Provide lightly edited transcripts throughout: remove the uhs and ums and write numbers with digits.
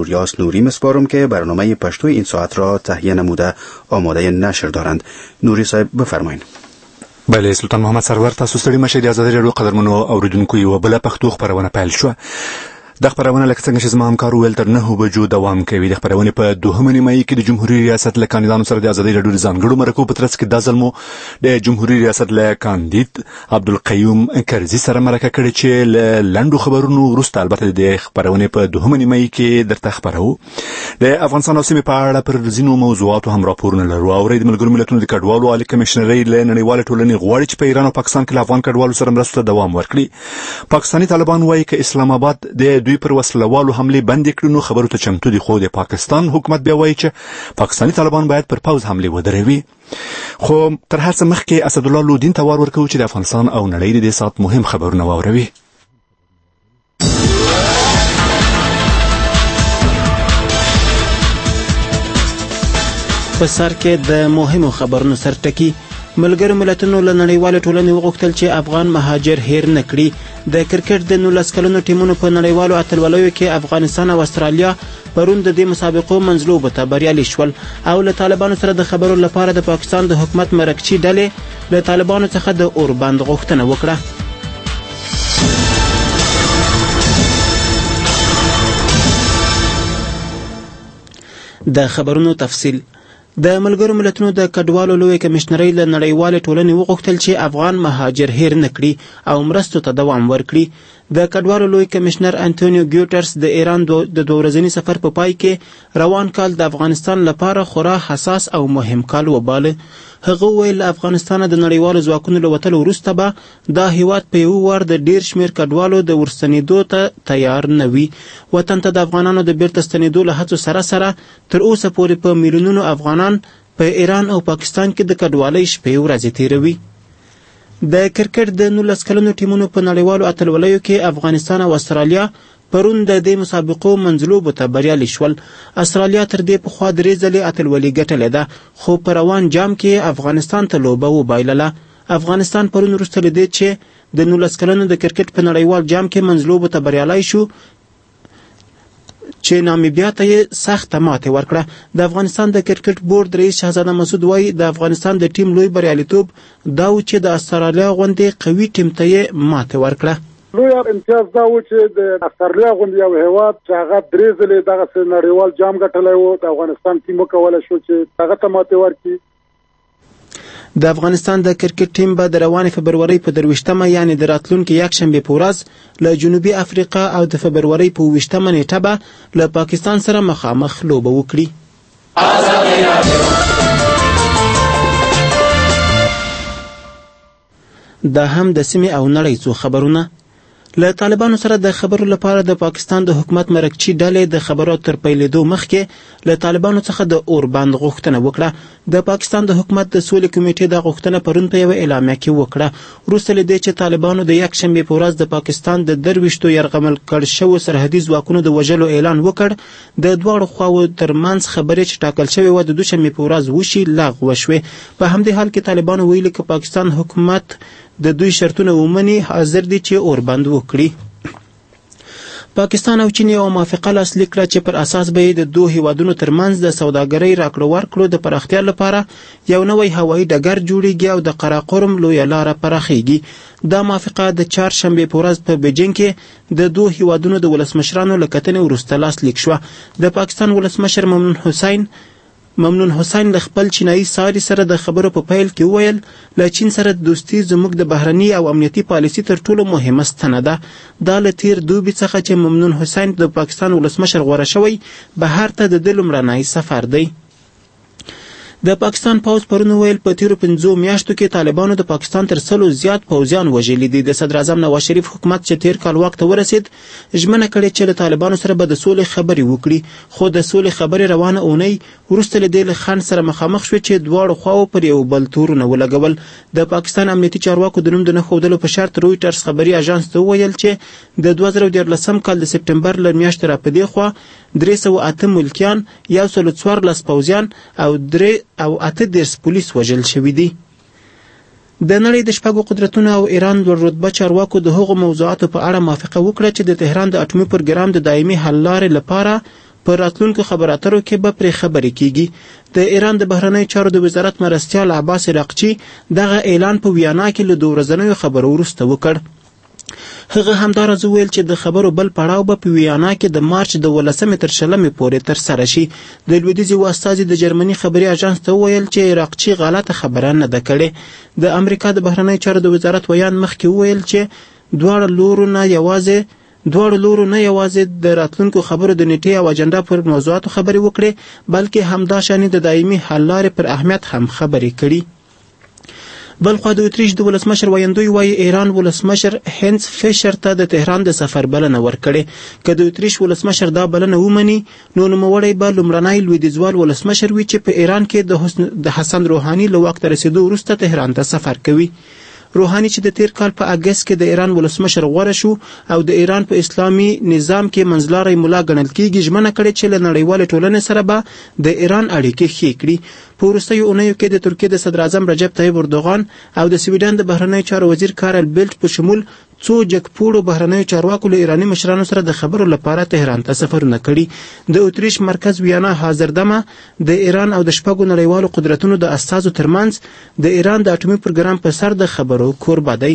یاس نوری مسپارم که برنامه پشتو این ساعت را تهیه نموده آماده نشر دارند. نوری صاحب بفرمایید. بله سلطان محمد سرور، تاسو ستړي مشه. د ازادي راډیو قدرمنو اوریدونکو یو بل پښتو خبرونه پیل شو. د خبرونه لکه څنګه چې زما همکار ویل تر 9 بجو دوام کوي. د خبرونه په 2 نیمایي کې د جمهوریت ریاست له کاندیدانو سره د ازادي راډیو ځانګړو مرکو په ترڅ کې د ځلمو د جمهوریت ریاست له کاندید عبدالقیوم کرزي سره مرکه کړې چې لندو خبرونو وروسته البته د خبرونه په 2 نیمایي کې درته خبرو. د افغانستان او سیمې په اړه پر ځینو موضوعاتو هم راپورونه لرو. او د ملګرو ملتونو د کډوالو عالی کمشنري له نړیوال ټولنې غواړي چې په ایران او پاکستان کې له افغان کډوالو سره مرستو ته دوام ورکړي. پاکستاني طالبان وایي چې اسلام آباد د دوی پر وسلوالو حمله بند کړي نو خبرو ته چمتو دي، خو د پاکستان حکومت بیا وایي چې پاکستاني طالبان باید پر پوز حمله ودروي. خو تر هر څه مخکې اسد الله لودین ته ورکوي چې د افغانستان او نړۍ د سات مهم خبرونه واوروي. په سر کې د مهمو خبرونو سرټکی. ملګرو ملتونو له نړیوالې ټولنې وغوښتل چې افغان مهاجر هیر نه کړي. د کرکټ د 19 کلنو ټیمونو په نړیوالو اتلولیو کې افغانستان او استرالیا پرون د دې مسابقو منځلوبو ته بریالي شول او له طالبانو سره د خبرو لپاره د پاکستان د حکومت مرکچي ډلې له طالبانو څخه د اوربند غوښتنه وکړه. د خبرونو تفصیل. د ملګرو ملتونو د کډوالو لوی کمشنري له نړیوالې ټولنې وغوښتل چې افغان مهاجر هیر نه کړي او مرستو ته دوام ورکړي. د کډوالو لوی کمشنر انټونیو ګیوټرس د ایران د 2 ورځني سفر په پای کې روان کال د افغانستان لپاره خورا حساس او مهم کال وباله. هغه ویل افغانستان د نړیوالو ځواکونو له وتلو وروسته به دا هیواد په یو وار د ډیر شمیر کډوالو د ورستنېدو ته تیار نه وي. وطن ته د افغانانو د بیرته ستنېدو له هڅو سره سره تر اوسه پورې په میلیونونو افغانان په ایران او پاکستان کې د کډوالۍ شپې ورځې تیروي. د کرکټ د 19 کلنو ټیمونو په نړیوالو اتلولیو کې افغانستان او استرالیا پرون د دې مسابقو منځلوبو ته بریالي شول. استرالیا تر دې پخوا 3 ځلې اتلولي ګټلې ده، خو په روان جام کې افغانستان ته لوبه وبایلله. افغانستان پرون وروسته له دې چې د 19 کلنو د کرکټ په نړیوال جام کې منځلوبو ته بریالي شو چې نامیبیا ته یې سخته ماتې ورکړه. د افغانستان د کرکټ بورډ رئیس شهزاده مسعود وایي د افغانستان د ټیم لوی بریالیتوب دا و چې د استرالیا غوندې قوي ټیم ته یې ماتې ورکړه. لوی امتیاز دا و چې د استرالیا غوندې یو هیواد چې هغه 3 ځلې دغه نړیوال جام ګټلی و، د افغانستان ټیم وکولی شو چې هغه ته ماتې ورکړي. د افغانستان د کرکټ ټیم به د روانې فبرورۍ په 23مه یعنی د راتلونکي یکشنبې په ورځ له جنوبي افریقا او د فبرورۍ په 20مه نیټه به له پاکستان سره مخامخ لوبه وکړي. دا هم د سیمې او نړۍ څو خبرونه. له طالبانو سره د خبرو لپاره د پاکستان د حکومت مرکچي ډلې د خبرو تر پیلېدو مخکې له طالبانو څخه د اوربند غوښتنه وکړه. د پاکستان د حکومت د سولې کمیټې دا غوښتنه پرون په یوه اعلامیه کې وکړه. وروسته له دې چې طالبانو د یکشنبې په ورځ د پاکستان د 23 یرغمل کړ شوو سرحدي ځواکونو د وژلو اعلان وکړ، د دواړو خواو ترمنځ خبرې چې ټاکل شوې وه د دوشنبې په ورځ وشي لغوه شوې. په همدې حال کې طالبانو ویلي که پاکستان حکومت د دوی شرطونه ومني حاضر دي چې اوربند وکړي. پاکستان او چین یو موافقه لاسلیک کړه چې پر اساس به د دوه هیوادونو ترمنځ د سوداګرۍ راکړو ورکړو د پراختیا لپاره یو نوی هوایي ډګر جوړیږي او د قراقرم لویه لاره پراخیږي. دا موافقه د چهارشنبې په ورځ په بیجینګ کې د دوه هیوادونو د ولسمشرانو له کتنې وروسته لاسلیک شوه. د پاکستان ولسمشر ممنون حسین له خپل چینایي ساري سره د خبرو په پیل کې وویل له چین سره دوستي زموږ د بهرني او امنیتي پالیسي تر ټولو مهمه ستنه ده. دا له تیر دوبي څخه چې ممنون حسین د پاکستان ولسمشر غوره شوی بهر ته د ده لومړنی سفر دی. د پاکستان پوځ پرون ویل په تیرو 5 میاشتو کې طالبانو د پاکستان تر 100 زیات پوځیان وژلي دي. د صدر اعظم نواز شریف حکومت چې تیر کال واک ته ورسید ژمنه کړې چې له طالبانو سره به د سولې خبرې وکړي، خو د سولې خبرې روانه اونۍ وروسته له دې له خنډ سره مخامخ شوې چې دواړو خواو پر یو بل تورونه ولګول. د پاکستان امنیتي چارواکو د نوم د نه ښودلو په شرط رویټرز خبري اژانس ته وویل چې د 2014 کال د سپټمبر له میاشتې را په دې خوا 308 ملکیان، 114 پوځیان او 8 پولیس وژل شوي دي. د نړۍ د شپږو قدرتونو او ایران لوړ رتبه چارواکو د هغو موضوعاتو په اړه موافقه وکړه چې د تهران د اټومي پروګرام د دایمي حل لارې لپاره په راتلونکو خبرو اترو کې به پرې خبرې کیږي. د ایران د بهرنیو چارو د وزارت مرستیال عباس عراقچي دغه اعلان په ویانا کې له 2 ورځنیو خبرو وروسته وکړ. هغه همداراز ویل چې د خبرو بل پړاو به په ویانا کې د مارچ د 18 تر 20 پورې ترسره شي. د لویدیځ یو استازي د جرمني خبري اژانس ته وویل چې عراقچي غلطه خبره نه ده کړې. د امریکا د بهرنیو چارو د وزارت ویان مخکې وویل چې دواړو لورو نه یوازې د راتلونکو خبرو د نیټې او اجنډا پر موضوعاتو خبرې وکړې، بلکې همداشانې د دایمي حل لارې پر اهمیت هم خبرې کړي. بلخوا د اتریش د ولسمشر ویندوی وایي ایران ولسمشر هینز فیشر ته د تهران د سفر بلنه ورکړې. که د اتریش ولسمشر دا بلنه ومني نو نوموړی به لومړنی لویدیځوال ولسمشر وي چې په ایران کې د حسن روحاني له واک ته رسېدو وروسته تهران ته سفر کوي. روحاني چې د تیر کال په اګست کې د ایران ولسمشر غوره شو او د ایران په اسلامي نظام کې منځلاری ملا ګڼل کېږي، ژمنه کړې چې له نړیوالې ټولنې سره به د ایران اړیکې ښې کړي. په وروستیو اونیو کې د ترکیې د صدر اعظم رجب طیب اردوغان او د سویډن د بهرنیو چارو وزیر کارل بیلټ په شمول څو جګپوړو بهرنیو چارواکو له ایراني مشرانو سره د خبرو لپاره تهران ته سفرونه کړي. د اتریش مرکز ویانا حاضردمه د ایران او د 6 نړیوالو قدرتونو د استازو ترمنځ د ایران د اټومي پروګرام په سر د خبرو کوربه دی.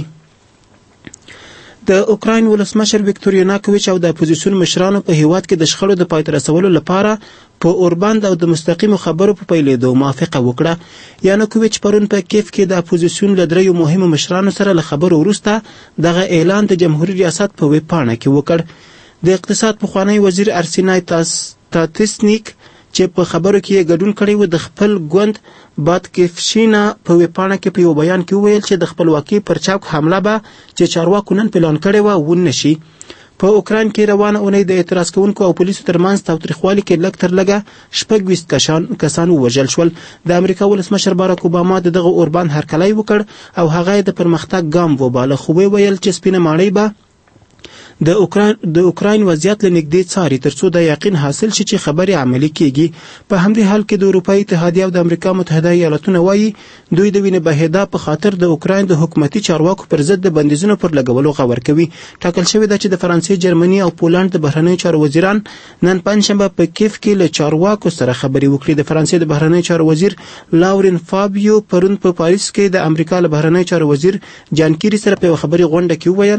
د اوکراین ولسمشر ویکتور یناکوویچ او د اپوزیسیون مشرانو په هیواد کې د شخړو د پای ته رسولو لپاره په اوربند او د مستقیمو خبرو په پیلېدو موافقه وکړه. یناکوویچ پرون په کیف کې د اپوزیسیون له 3 مهمو مشرانو سره له خبرو وروسته دغه اعلان د جمهوریت ریاست په ویب پاڼه کې وکړ. د اقتصاد پخوانی وزیر ارسینای تاتسنیک چې په خبرو کې ګډون کړی و د خپل ګوند باتکیفشینا په ویپاڼه کې په یو بیان کې وویل چې د خپلواکۍ پر چوک حمله به چې چارواکو نن پلان کړی و ونه شي. په اوکراین کې روانه اونۍ د اعتراض کوونکو او پولیسو ترمنځ تاوتریخوالي کې لږ تر لږه 26 کسان ووژل شول. د امریکا ولسمشر باراک اوباما دغه اوربند هرکلی وکړ او هغه د پرمختګ ګام وباله، خو ویل چې سپینه ماڼۍ به د اوکراین وضعیت له نږدې څاري ترڅو د یقین حاصل شي چې خبرې عملي کیږي. په همدې حال کې د اروپایي اتحادیه او د امریکا متحده ایالاتونه وایي دوی د وینې بهېدا په خاطر د اوکراین د حکومتي چارواکو پر ضد د بندیزونو پر لګولو غور کوي. ټاکل شوې ده چې د فرانسې، جرمني او پولند د بهرنیو چارو وزیران نن پنجشنبه په کیف کې له چارواکو سره خبرې وکړي. د فرانسې د بهرنیو چارو وزیر لاورین فابیو پرون په پاریس کې د امریکا له بهرنیو چارو وزیر جان کیری سره په خبري غونډه کې وویل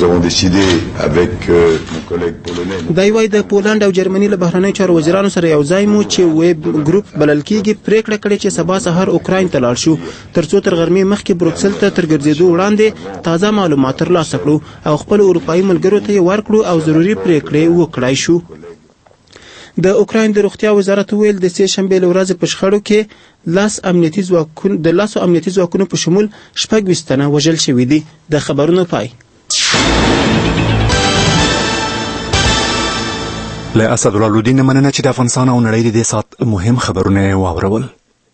دا یوای د پولند او جرمني له بهرنیو چارو وزیرانو سره یو ځای مو چې ویب ګروپ بلل کېږي پریکړه کړې چې سبا سهار اوکراین ته لاړ شو ترڅو تر غرمې مخکې بروکسل ته تر ګرځېدو وړاندې تازه معلومات ترلاسه کړو او خپل اروپایي ملګرو ته یې ورکړو او ضروري پریکړې وکړای شو. د اوکراین د روغتیا وزارت ویل د سې شنبې له ورځې په شخړو کې 10 امنیتي ځواکونو په شمول 26 تنه وژل شوي دي. د خبرونو پای. له اسد الله الدین مننه چې د افغانستان او نړۍ د سات مهم خبرونه واورول.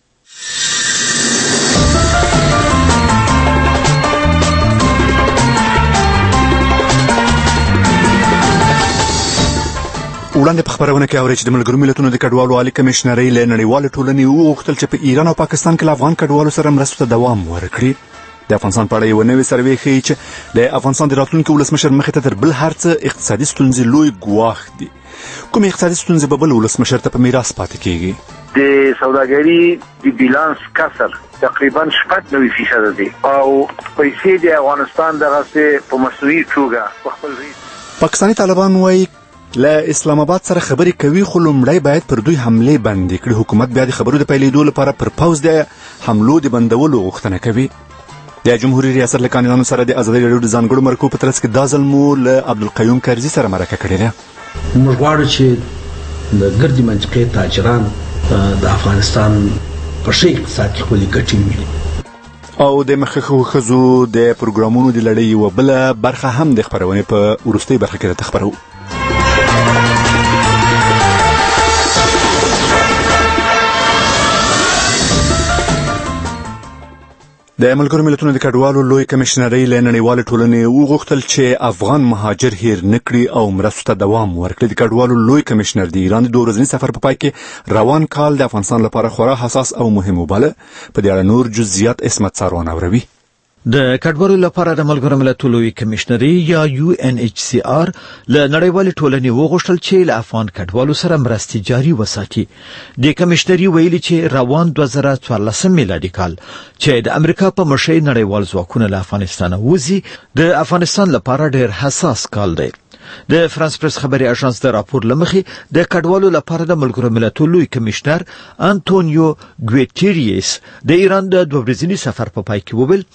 وړاندې په خبرونه کې اوري چې د ملګرو ملتونو د کډوالو عالی کمشنرۍ له نړیوالې ټولنې وغوښتل چې په ایران او پاکستان کې له افغان کډوالو سره مرستو ته دوام ورکړي. د افغانستان په اړه یو نوی سروې ښیي چې د افغانستان د راتلونکي ولسمشر مخې ته تر بل هر څه اقتصادي ستونزې لوی ګواښ دي. کومې اقتصادي ستونزې به بل ولسمشر ته په میراث پاتې کیږي؟ د سوداګرۍ د بیلانس کسر تقریبا 90% دی او پیسې د افغانستان دغه په مصنوعي توګه په خپل پاکستاني طالبان وایي له اسلام آباد سره خبرې کوي خو لومړی باید پر دوی حملې بندې کړي. حکومت بیا د خبرو د پیلېدو لپاره پر پوځ د حملو د بندولو غوښتنه کوي. د جمهوریت ریاست له کاندیدانو سره د ازادي راډیو د ځانګړو مرکو په ترڅ کې دا ځل مو له عبدالقیوم کرزي سره مرکه کړې ده. موږ غواړو چې د ګردې منطقې تاجران د افغانستان په ښه اقتصاد کې خپلې ګټې وویني. او د مخکښو ښځو د پروګرامونو د لړۍ یوه بله برخه هم د خپرونې په وروستۍ برخه کې درته خپروو. د ملګرو ملتونو د کډوالو لوی کمشنرۍ له نړیوالې ټولنې وغوښتل چې افغان مهاجر هیر نکړي او مرستو ته دوام ورکړي. د کډوالو لوی کمشنر د ایران د 2 ورځني سفر په پای کې روان کال د افغانستان لپاره خورا حساس او مهم وباله. په دې اړه نور جزئیات عصمت ساروان اوروي. د کډوالو لپاره د ملګرو ملتونو لوی کمشنري یا UNHCR له نړیوالې ټولنې وغوښتل چې له افغان کډوالو سره مرستې جاري وساتي. د کمشنري ویلي چې روان 2014 میلادي کال چې د امریکا په مشرۍ نړیوال ځواکونه له افغانستان وځي د افغانستان لپاره ډېر حساس کال دی. د فرانس پریس خبري اژانس د راپور لمخې د کډوالو لپاره د ملګرو ملتونو لوی کمشنر انټونیو ګوتریس د ایران د 2 ورځني سفر په پای کې وویل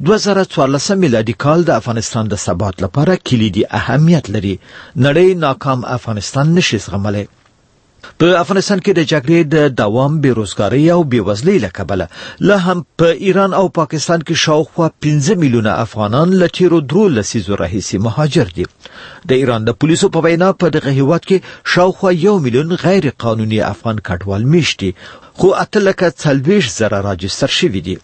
2014 میلادي کال د افغانستان د ثبات لپاره کلیدي اهمیت لري. نړۍ ناکام افغانستان نشي زغملی. په افغانستان کې د جګړې د دوام، بیروزګارۍ او بیوزلۍ له کبله لا هم په ایران او پاکستان کې شاوخوا 15 میلیونه افغانان له تیرو 3 لسیزو راهیسې مهاجر دي. د ایران د پولیسو په وینا په دغه هیواد کې شاوخوا 1 میلیون غیر قانوني افغان کډوال میشت دي، خو 840,000 راجستر شوي دي.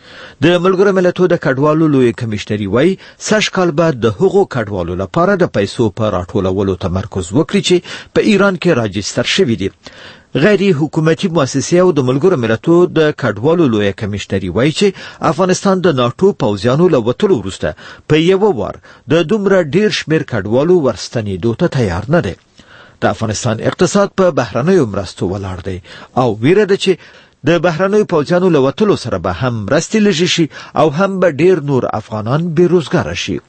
د ملګرو ملتونو د کډوالو لوی کمشنري وایي سږ کال به د هغو کډوالو لپاره د پیسو په راټولولو تمرکز وکړي چې په ایران کې راجستر شوي دي. غیر حکومتي مؤسسې او د ملګرو ملتونو د کډوالو لوی کمشنري وایي چې افغانستان د ناټو پوځیانو له وتلو وروسته په یو وار د دومره ډیر شمیر کډوالو ورستنېدو ته تیار نه دی. د افغانستان اقتصاد په بهرنیو مرستو ولاړ دی او ویره ده چې د بهرنیو پوځیانو له وتلو سره به هم مرستې لږې شي او هم به ډیر نور افغانان بیروزګاره شي.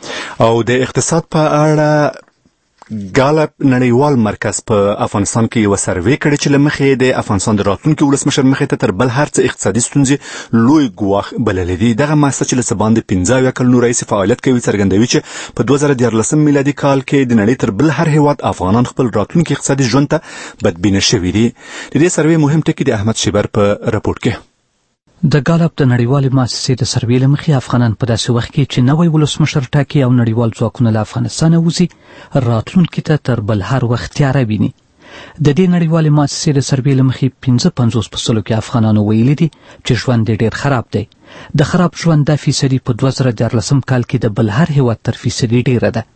او د اقتصاد په اړه ګالپ نړیوال مرکز په افغانستان کې یو سروې کړی چې لمخې د افغانستان د راتلونکي ولسمشر مخې ته تر بل هر څه اقتصادي ستونزې لوی ګواښ بللې دي. دغه مؤسسه چې له څه باندې 15 کلونو راهیسې فعالیت کوي څرګندوي چې په 2014 میلادي کال کې د نړۍ تر بل هر هیواد افغانان خپل راتلونکي اقتصادي ژوند ته بدبینه شوي دي. د دې سروې مهم ټکي د احمد شیبر په راپورټ کې. د ګالپ د نړیوالې مؤسسې د سروې له مخې افغانان په داسې وخت کې چې نوی ولسمشر ټاکي او نړیوال ځواکونه له افغانستانه وځي راتلونکي ته تر بل هر وخت تیاره ویني. د دې نړیوالې مؤسسې د سروې له مخې 55% کې افغانانو ویلي دي چې ژوند ډېر خراب دی. د خراب ژوند د فیصدي په 2014 کال کې د بل هر هیواد تر فیصدي ډېره ده.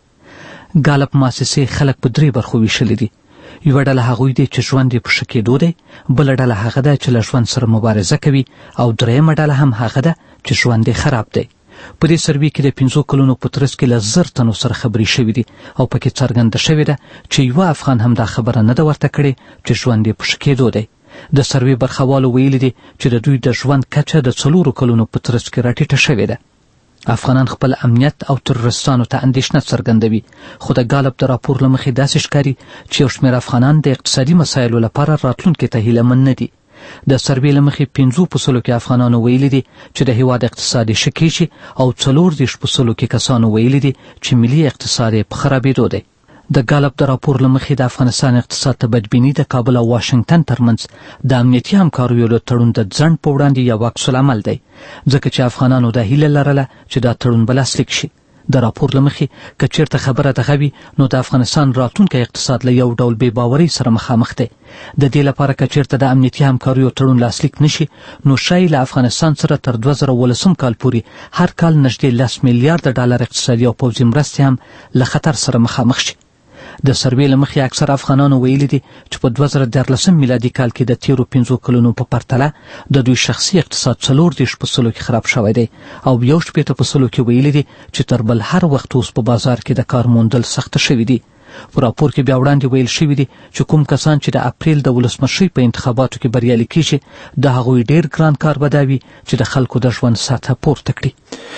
ګالپ مؤسسې خلک په 3 برخو ویشلي دي. یوه ډله هغوی دي چې ژوند یې په ښه کېدو دی، بله ډله هغه ده چې له ژوند سره مبارزه کوي او درېیمه ډله هم هغه ده چې ژوند یې خراب دی. په دې سروې کې د 5 کلونو په ترڅ کې له 1000 تنو سره خبرې شوې دي او پکې څرګنده شوې ده چې یوه افغان هم دا خبره نه ده ورته کړې چې ژوند یې په ښه کېدو دی. د سروې برخوالو ویلي دي چې د دوی د ژوند کچه د 4 کلونو په ترڅ کې راټیټه شوې ده. افغانان خپل امنیت او تروریستانو ته اندېښنه څرګندوي، خو د ګالپ د راپور له مخې داسې ښکاري چې یو شمېر افغانان د اقتصادي مسایلو لپاره راتلونکي ته هیله من نه دي. د سروې له مخې 50% کې افغانانو ویلي دي چې د هیواد اقتصاد یې ښه کېږي او 14% کې کسانو ویلي دي چې ملي اقتصاد یې په خرابېدو دی. د ګالپ د راپور له مخې د افغانستان اقتصاد ته بدبیني د کابل او واشنګټن ترمنځ د امنیتي همکاریو له تړون د ځنډ په وړاندې یو عکس العمل دی، ځکه چې افغانانو دا هیله لرله چې دا تړون به لاسلیک شي. د راپور له مخې که چېرته خبره دغه وي نو د افغانستان راتلونکی اقتصاد له یو ډول بې باورۍ سره مخامخ دی. د دې لپاره که چېرته د امنیتي همکاریو تړون لاسلیک نشي نو ښایي له افغانستان سره تر 2019 کال پورې هر کال نږدې 10 میلیارډ ډالر اقتصادي او پوځي مرستې هم له خطر سره مخامخ شي. د سروې له مخې اکثر افغانانو ویلي دي چې په 2014 میلادي کال کې د تیرو 5 کلونو په پرتله د دوی شخصي اقتصاد 14% کې خراب شوی دی او 11% کې ویلي دي چې تر بل هر وخت اوس په بازار کې د کار موندل سخته شوي دي. په راپور کې بیا وړاندې ویل شوي دي چې کوم کسان چې د اپریل د ولسمشرۍ په انتخاباتو کې بریالي کیږي د هغوی ډیر ګران کار به دا وي چې د خلکو د ژوند سطحه پورته کړي.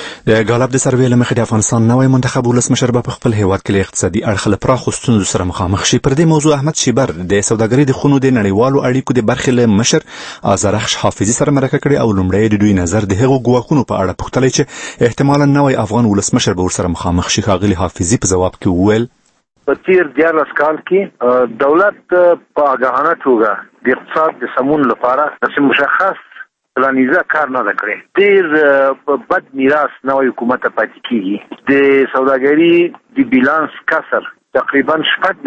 د ګالپ د سروې له مخې د افغانستان نوی منتخب ولسمشر به په خپل هیواد کې له اقتصادي اړخه له پراخو ستونزو سره مخامخ شي. پر دې موضوع احمد شیبر د سوداګرۍ د خونو د نړیوالو اړیکو د برخې له مشر آذرخش حافظي سره مرکه کړې او لومړی د دوی نظر د هغو ګواښونو په اړه پوښتلی چې احتمالا نوی افغان ولسمشر به ورسره مخامخ شي. ښاغلي حافظي په ځواب کې وویل په تیر 14 کال کې دولت په آگاهانه توګه د اقتصاد د سمون لپاره چې مشخص پلانیزه کار نه کړی. ډیر بد میراث نوې حکومت پاتې کیږي. د سوداګرۍ د بیلانس کسر تقریبا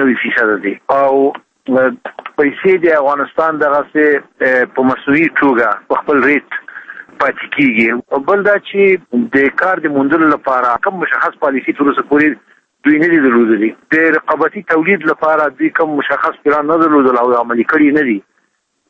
90% دی او پیسې د افغانستان دغه په مصنوعي توګه په خپل ریټ پاتې کیږي. بل دا چې د کار د موندلو لپاره کوم مشخص پالیسي تر اوسه پورې دوی نه دي درلودلي. د رقابتي تولید لپاره دوی کوم مشخص پلان نه درلودل او عملي کړی نه دي.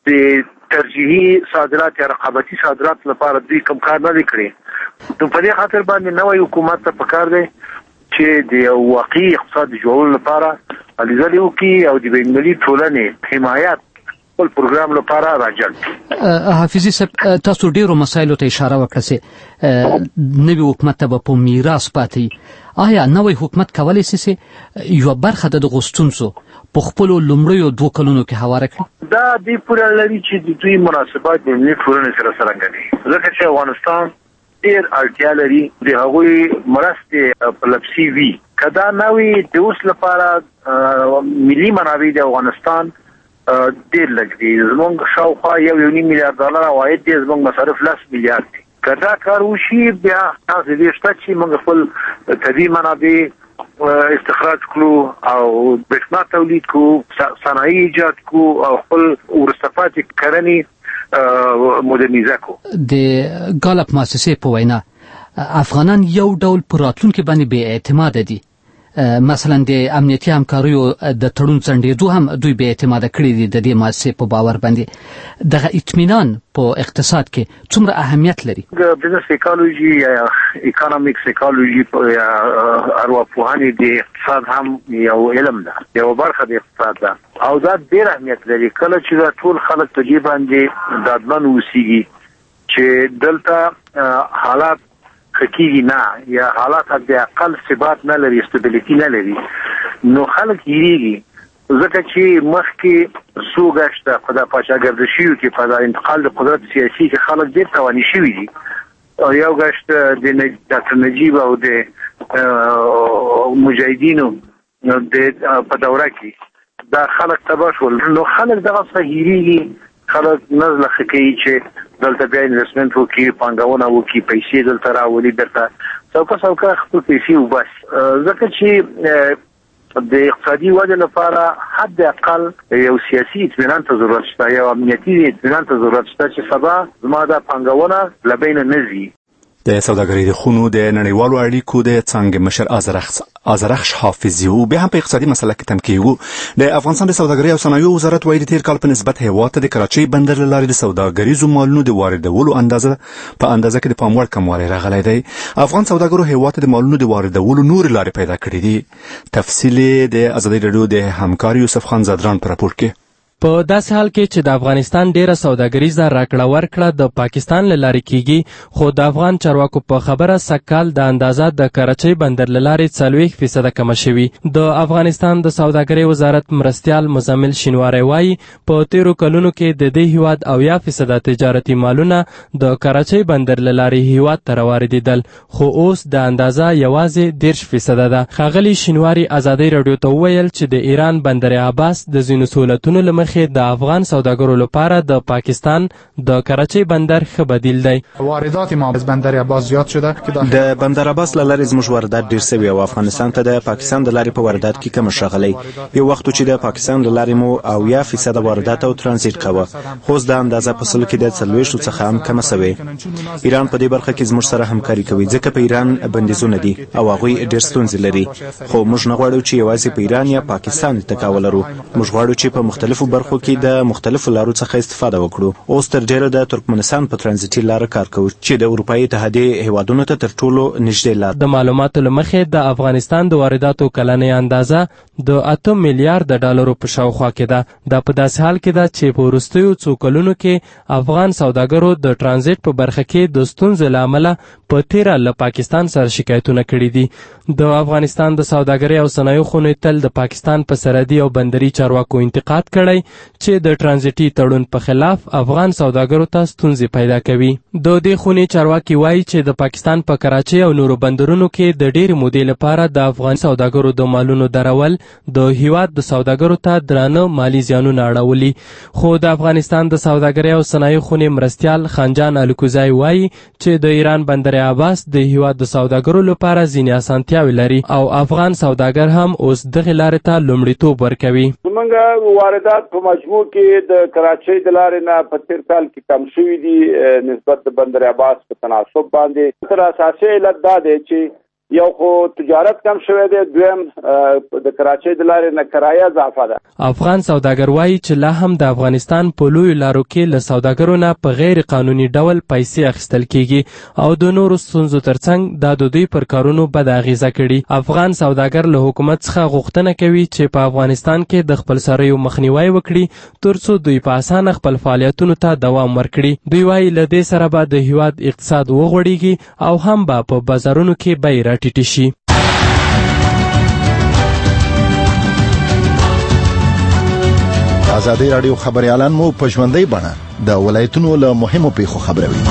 د ترجیحي صادرات یا رقابتي صادرات لپاره دوی کوم کار نه کړی. نو په دې خاطر باندې نوې حکومت ته پکار دی چې د واقعي اقتصاد جوړولو لپاره هلې وکړي او د بین‌المللي ټولنې حمایت خپل پروګرام لپاره راجلب. حافظي صاحب تاسو ډیرو مسایلو ته اشاره وکړه چې نوی حکومت ته په میراث پاتې. آیا نوی حکومت کولی شي یو برخه د دغو ستونزو په خپلو لومړیو 2 کلونو کې هواره کړي؟ دا دې پورې لري چې د دوی مناسبات د ملي ټولنې سره څرنګه دي، ځکه چې افغانستان ډېر اړتیا لري د هغوی مرستې په لپسي وي. که دا نوې د اوس لپاره ملي منابع د افغانستان ډېر لږ دي. زموږ شاوخوا $1.5 میلیارد عواید دي، زموږ مصارف 10 میلیارد دي. که دا کار وشي بیا تاسو دې شته چې موږ خپل طبیعي منابع استخراج کړو او برېښنا تولید کړو، صنایع ایجاد کړو او خپل وروسته پاتې کرنې مدرنیزه کړو. د ګالپ مؤسسې په وینا افغانان یو ډول پر راتلونکي باندې بې اعتماده دي. مثلا د امنیتي همکاریو د تړون څنډېدو هم دوی بې اعتماده کړي دي. د دې مؤسسې په باور باندې دغه اطمینان په اقتصاد کې څومره اهمیت لري؟ د بزنس سایکالوژي یا اکونومیک سایکالوژي یا ارواپوهنې د اقتصاد هم یو علم ده، یو برخه د اقتصاد ده او دا ډېر اهمیت لري. کله چې دا ټول خلک په دې باندې ډاډمن اوسېږي چې دلته حالات خکیږي نه یا حالات د اقل ثبات نه لري، استابیلیټي نه لري، نو خلک هیریږي. ځکه چې مخکې څو ګشته په د پاچاګردشیو کې په د انتقال د قدرت سیاسي کې خلک ډېر تواني شوي دي. یو ګشت د ډاکټر نجیب او د مجاهدینو په دوره کې دا خلک تباه شول، نو خلک دغه څخه هیریږي. خلک نزله کوي چې دلته بیا انویسټمنټ وکړي، پانګونه وکړي، پیسې دلته راولي، درته څوکه خپل پیسې وباسي. ځکه چې د اقتصادي ودې لپاره حد اقل یو سیاسي اطمینان ته ضرورت شته، یو امنیتي اطمینان ته ضرورت شته چې سبا زما دا پانګونه له بینه نه ځي. د سوداګرۍ د خونو د نړیوالو اړیکو د څانګې مشر آذرخش حافظي او به هم په اقتصادي مسله کې تنکیو. د افغانستان د سوداګرۍ او صنایعو وزارت وايي د تیر کال په نسبت هیواد ته د کراچۍ بندر له لارې د سوداګریزو مالونو د واردولو په اندازه کې د پاموړ کموالی راغلی دی. افغان سوداګرو هیواد ته د مالونو د واردولو نور لارې پیدا کړې دي. تفصیل د ازادي راډیو د همکار یوسف خان زادران په راپور کې. په داسې حال کې چې د افغانستان ډیره سوداګریزه راکړه ورکړه د پاکستان له لارې کیږي، خو د افغان چارواکو په خبره سږکال د اندازه د کراچۍ بندر له لارې 40% کمه شوي. د افغانستان د سوداګرۍ وزارت مرستیال مزمل شینواری وایي په تیرو کلونو کې د دې هیواد 80% تجارتي مالونه د کراچۍ بندر له لارې هیواد ته راواردېدل، خو اوس د اندازه یوازې 10% ده. ښاغلي شینواری ازادۍ راډیو ته وویل چې د ایران بندر عباس د ځینو سهولتونو له د افغان سوداګرو لپاره د پاکستان د کراچۍ بندر ښه بدیل دی. واردات ما از بندر عباس زیات شده. د بندر عباس له لارې زموږ واردات ډیر شوي او افغانستان ته د پاکستان د لارې په واردات کې کم شغلی. یو وخت چې د پاکستان له لارې مو 80% واردات او ترانزیت کاوه، خو د اندازه په سل کې د 40 څخه هم کم شوی. ایران په دې برخه کې زموږ سره همکاري کوي ځکه په ایران بندیزونه دي او هغه ډیر ستونزې لري، خو موږ نه غواړو چې یوازې په ایران یا پاکستان تکاول لرو. موږ غواړو چې په مختلفو برخو کې د مختلفو لارو څخه استفاده وکړو. اوس تر ډیره د ترکمنستان په ترانزیتي لار کار کوو چې د اروپאי اتحادیې هیوادونو ته تر ټولو نږدې لار. د معلوماتو لمخې د افغانستان د وارداتو کلنۍ اندازه د 8 میلیارډ ډالرو په شاوخوا کې ده. دا په داسې حال کې ده چې په وروستیو څو کلونو کې افغان سوداګرو د ترانزیت په برخه کې د ستونزو له امله په تیره له پاکستان سره شکایتونه کړي دي. د افغانستان د سوداګرۍ او صنایعو خونې تل د پاکستان په سرحدي او بندري چارواکو انتقاد کړی چې د ترانزیتي تړون په خلاف افغان سوداګرو ته ستونزې پیدا کوي. د دې خونې چارواکي وایي چې د پاکستان په کراچۍ او نورو بندرونو کې د ډېرې مودې لپاره د افغان سوداګرو د مالونو درول د هیواد د سوداګرو ته درانه مالی زیانونه اړولي. خو د افغانستان د سوداګرۍ او صنایعو خونې مرستیال خانجان الکوزای وایي چې د ایران بندر عباس د هیواد د سوداګرو لپاره ځینې اسانتیاوې لري او افغان سوداګر هم اوس دغې لارې ته لومړیتوب ورکوي. زموږ واردات په مجموع کې د کراچۍ د لارې نه په تیر کال کې کم شوي دي نسبت د بندر عباس په تناسب باندې. تر اساسي علت دا دی چې یو خو تجارت کم شوی دی، دویم د کراچۍ د لارې نه کرایه اضافه ده. افغان سوداګر وایي چې لا هم د افغانستان په لویو لارو کې له سوداګرو نه په غیر قانوني ډول پیسې اخیستل کیږي او د نورو ستونزو ترڅنګ دا د دوی پر کارونو بد اغیزه کړي. افغان سوداګر له حکومت څخه غوښتنه کوي چې په افغانستان کې د خپل سړیو مخنیوی وکړي ترڅو دوی په اسانه خپل فعالیتونو ته دوام ورکړي. دوی وایي له دې سره به د هیواد اقتصاد وغوړیږي او هم به په بازارونو کې بیې راټیټې شي. ازادي راډیو خبريالان مو په ژوندۍ بڼه د ولایتونو له مهمو پیښو خبروي.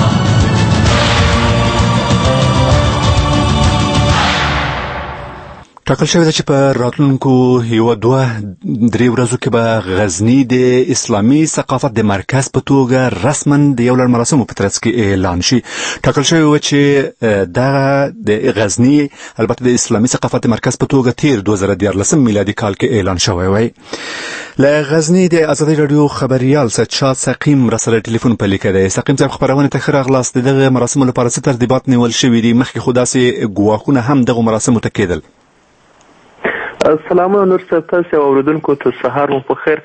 ټاکل شوی ده چې په راتلونکو یو دوه درې ورځو کې به غزني د اسلامي ثقافت د مرکز په توګه رسما د یو لړ مراسمو په ترڅ کې اعلان شي. ټاکل شوی و چې دغه د غزني البته د اسلامي ثقافت مرکز په توګه تیر 2014 میلادي کال کې اعلان شوی وای. له غزني د ازادي راډیو خبريال سچا سقیم را سره ټلیفون په لیکه دی. سقیم صاحب خبرونه ته خیر اغلاس دغه مراسمو لپاره څه ترتیبات نیول شوي دي؟ مخکې خو داسې ګواښونه هم دغه مراسمو ته کېدل. السلام نور صاحب، تاسو اوریدونکو ته سهار مو په خیر.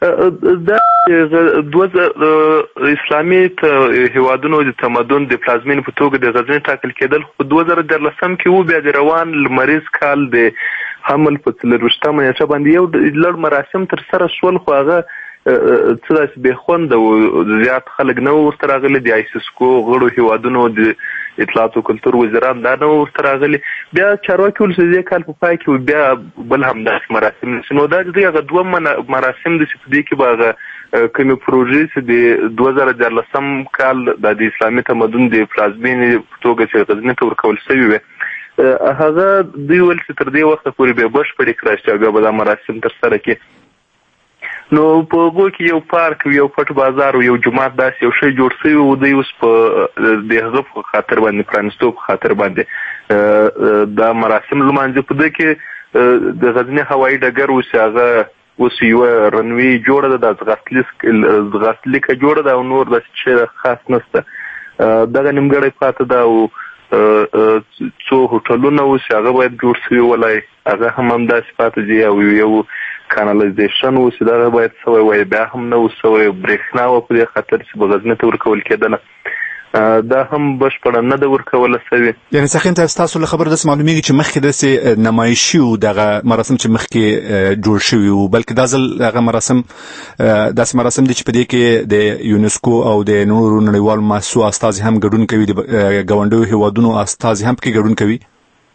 د اسلامي هیوادونو د تمدن د پلازمین په توګه د غزني ټاکل کېدل خو 2014 کې و. بیا د روان لمریز کال د حمل په 24 نیټه باندې یو لړ مراسم تر سره شول، خو هغه څه داسې بې خونده و. زیات خلک نه ورته راغلي. د آیسیسکو غړو هیوادونو د اطلاعات او کلتور وزیران دا نه ورته راغلي. بیا چارواکي ولسي کال په پای کې بیا بل همداسې مراسم نو دا د هغه دوه مراسم د سپدې کې به کومې پروژې چې د 2014 کال د اسلامي تمدن د پلازمین په توګه چې غزني ته ورکول شوي وي هغه دوی ول چې تر دې وخته پورې به بشپړې کړای شي هغه به دا مراسم تر سره کړي. نو په هغو کې یو پارک، یو پټ بازار او یو جومات داسې یو شی جوړ شوی و. دوی اوس په د هغه په خاطر باندې پرانیستو په خاطر باندې دا مراسم لمانځي. په دې کې د غزني هوایي ډګر اوس هغه اوس یوه رنوی جوړه ده، د ځغاستلیکه جوړه ده او نور داسې شی خاص نشته. دغه نیمګړی پاته ده او څو هوټلونه اوس هغه باید جوړ شوي ولای، هغه هم همداسې پاته دي او یو کانالیزیشن اوس دغه باید سوی وای، بیا هم نه و سوی. برېښنا وه په دې خاطر چې به غزني ته ورکول کېدله دا هم بشپړه نه ده ورکوله سوې. یعنې سخیم صاحب ستاسو له خبرو داسې معلومیږي چې مخکې داسې نمایشي و دغه مراسم چې مخکې جوړ شوي وو، بلکې دا ځل هغه مراسم داسې مراسم دي چې په دې کې د یونسکو او د نورو نړیوالو مؤسسو استازي هم ګډون کوي، د ګاونډیو هیوادونو استازي هم پکې ګډون کوي.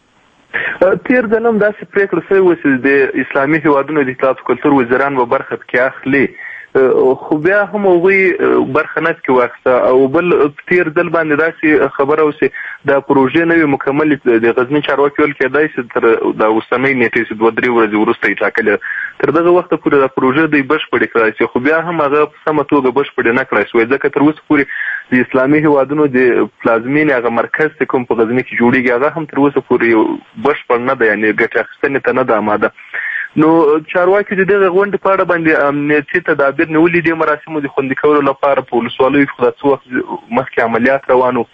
تیر ځل هم داسې پرېکړه شوې وه چې د اسلامي هیوادونو د اطلاعات کلتور وزیران به برخه پکې اخلي، خو بیا هم هغوی برخه نه پکې واخیسته. او بل تیر ځل باندې داسې خبره وه چې دا پروژې نوې مکملې د غزني چارواکي ویل کېدای چې تر د اوسنۍ نیټې چې 2-3 ورځې وروسته یې ټاکلې تر دغه وخته پورې دا پروژه دوی بشپړې کړای شي، خو بیا هم هغه په سمه توګه بشپړې نه کړای شوی، ځکه تر اوسه پورې د اسلامي هیوادونو د پلازمین هغه مرکز چې کوم په غزني کې جوړیږي هغه هم تر اوسه پورې بشپړ نه ده، یعنې ګټې اخیستنې ته نه ده آماده. نو چارواکي د دغه غونډې په اړه باندې امنیتي تدابیر نیولي دي مراسمو د خوندي کولو لپاره. په ولسوالیو کې خو دا څه وخت مخکې عملیات روان وو،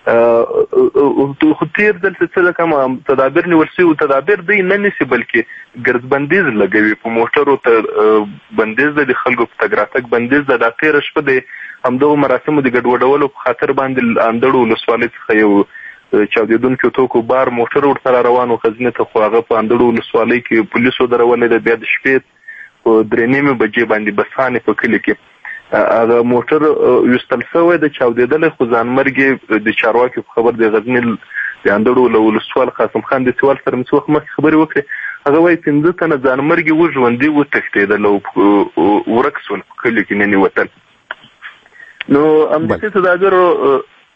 خو تیر ځل چې څه کوم تدابیر نیول شوي وو تدابیر دوی نه نیسي بلکې ګرځ بندیز لګوي. په موټرو ته بندیز ده، د خلکو په تګ راتګ بندیز ده. دا تېره شپه د همدغو مراسمو د ګډوډولو په خاطر باندې اندړو ولسوالۍ څخه یو چاودېدونکو توکو بار موټر ورسره روان و غزني ته، خو هغه په اندړو ولسوالۍ کې پولیسو درولې ده. بیا د شپې په 3:30 بجې باندې بسانې په کلي کې هغه موټر ویستل شوی د چاودېدلی، خو ځانمرګې د چارواکي په خبر د غزني د اندړو له ولسوال قاسم خان د سوال سره مې څه وخت مخکې خبرې وکړې. هغه وایي 15 تنه ځانمرګي وژوندي وتښتېدل او ورک شول، په کلي کې ننوتل. نو امنیتي تدابیرو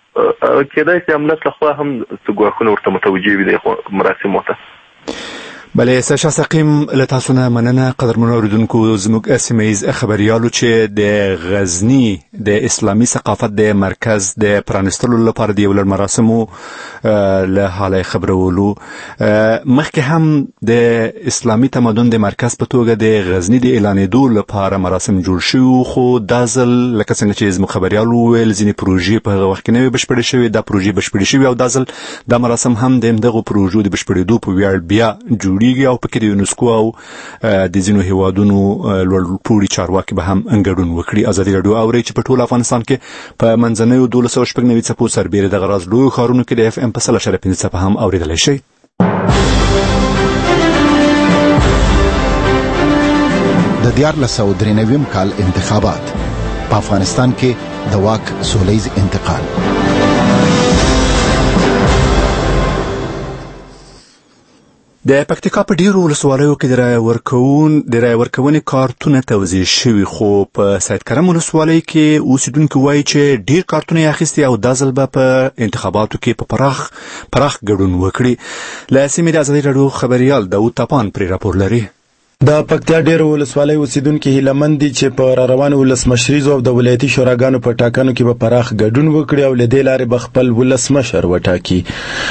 کېدای شي امنیت لخوا هم څه ګواښونه ورته متوجه وي د مراسمو ته. بله ساشا سقیم له تاسو نه مننه قدرمنو اوریدونکو زموږ سیمه‌ییز خبريالو چې د غزنی د اسلامي ثقافت د مرکز د پرانستلو لپاره د یو لړ مراسمو له حاله خبرولو مخکې هم د اسلامي تمدن د مرکز په توګه د غزنی د اعلانېدو لپاره مراسم جوړ شوي خو دا ځل لکه څنګه چې زموږ خبريالو ویل ځینې پروژې په هغه وخت کې نه بشپړې شوې دا پروژې بشپړې شوې او دا ځل دا مراسم هم د دغه پروژو د بشپړېدو په ویاړ بیا جوړیږي او پکې د یونسکو او د ځینو هیوادونو لوړپوړي چارواکي به هم ګډون وکړي. ازادي راډیو اوري چې په ټول افغانستان کې په منځنیو 1290 څپو سربېره د غراز لوی ښارونو کې د اف ام په 3.5 څپه هم اوریدلای شي. د 1993 کال انتخابات په افغانستان کې د واک سولیز انتقال. د پکتیکا په ډیرو ولسوالیو کې د رای ورکونې کارتونه توزیع شوي خو په سید کرم ولسوالۍ کې اوسیدونکو وایي چې ډیر کارتونه یې اخیستي او دا ځل به په انتخاباتو کې په پراخ ګډون وکړي. له سیمې د ازادي راډیو خبريال داود تپان پرې راپور لري. د پکتیا ډیرو ولسوالۍ اوسیدونکو هیلهمند دي چې په روانو ولسمشریزو او د ولایتي شوراګانو په ټاکنو کې به پراخ ګډون وکړي او له دې لارې به خپل ولسمشر وټاکي.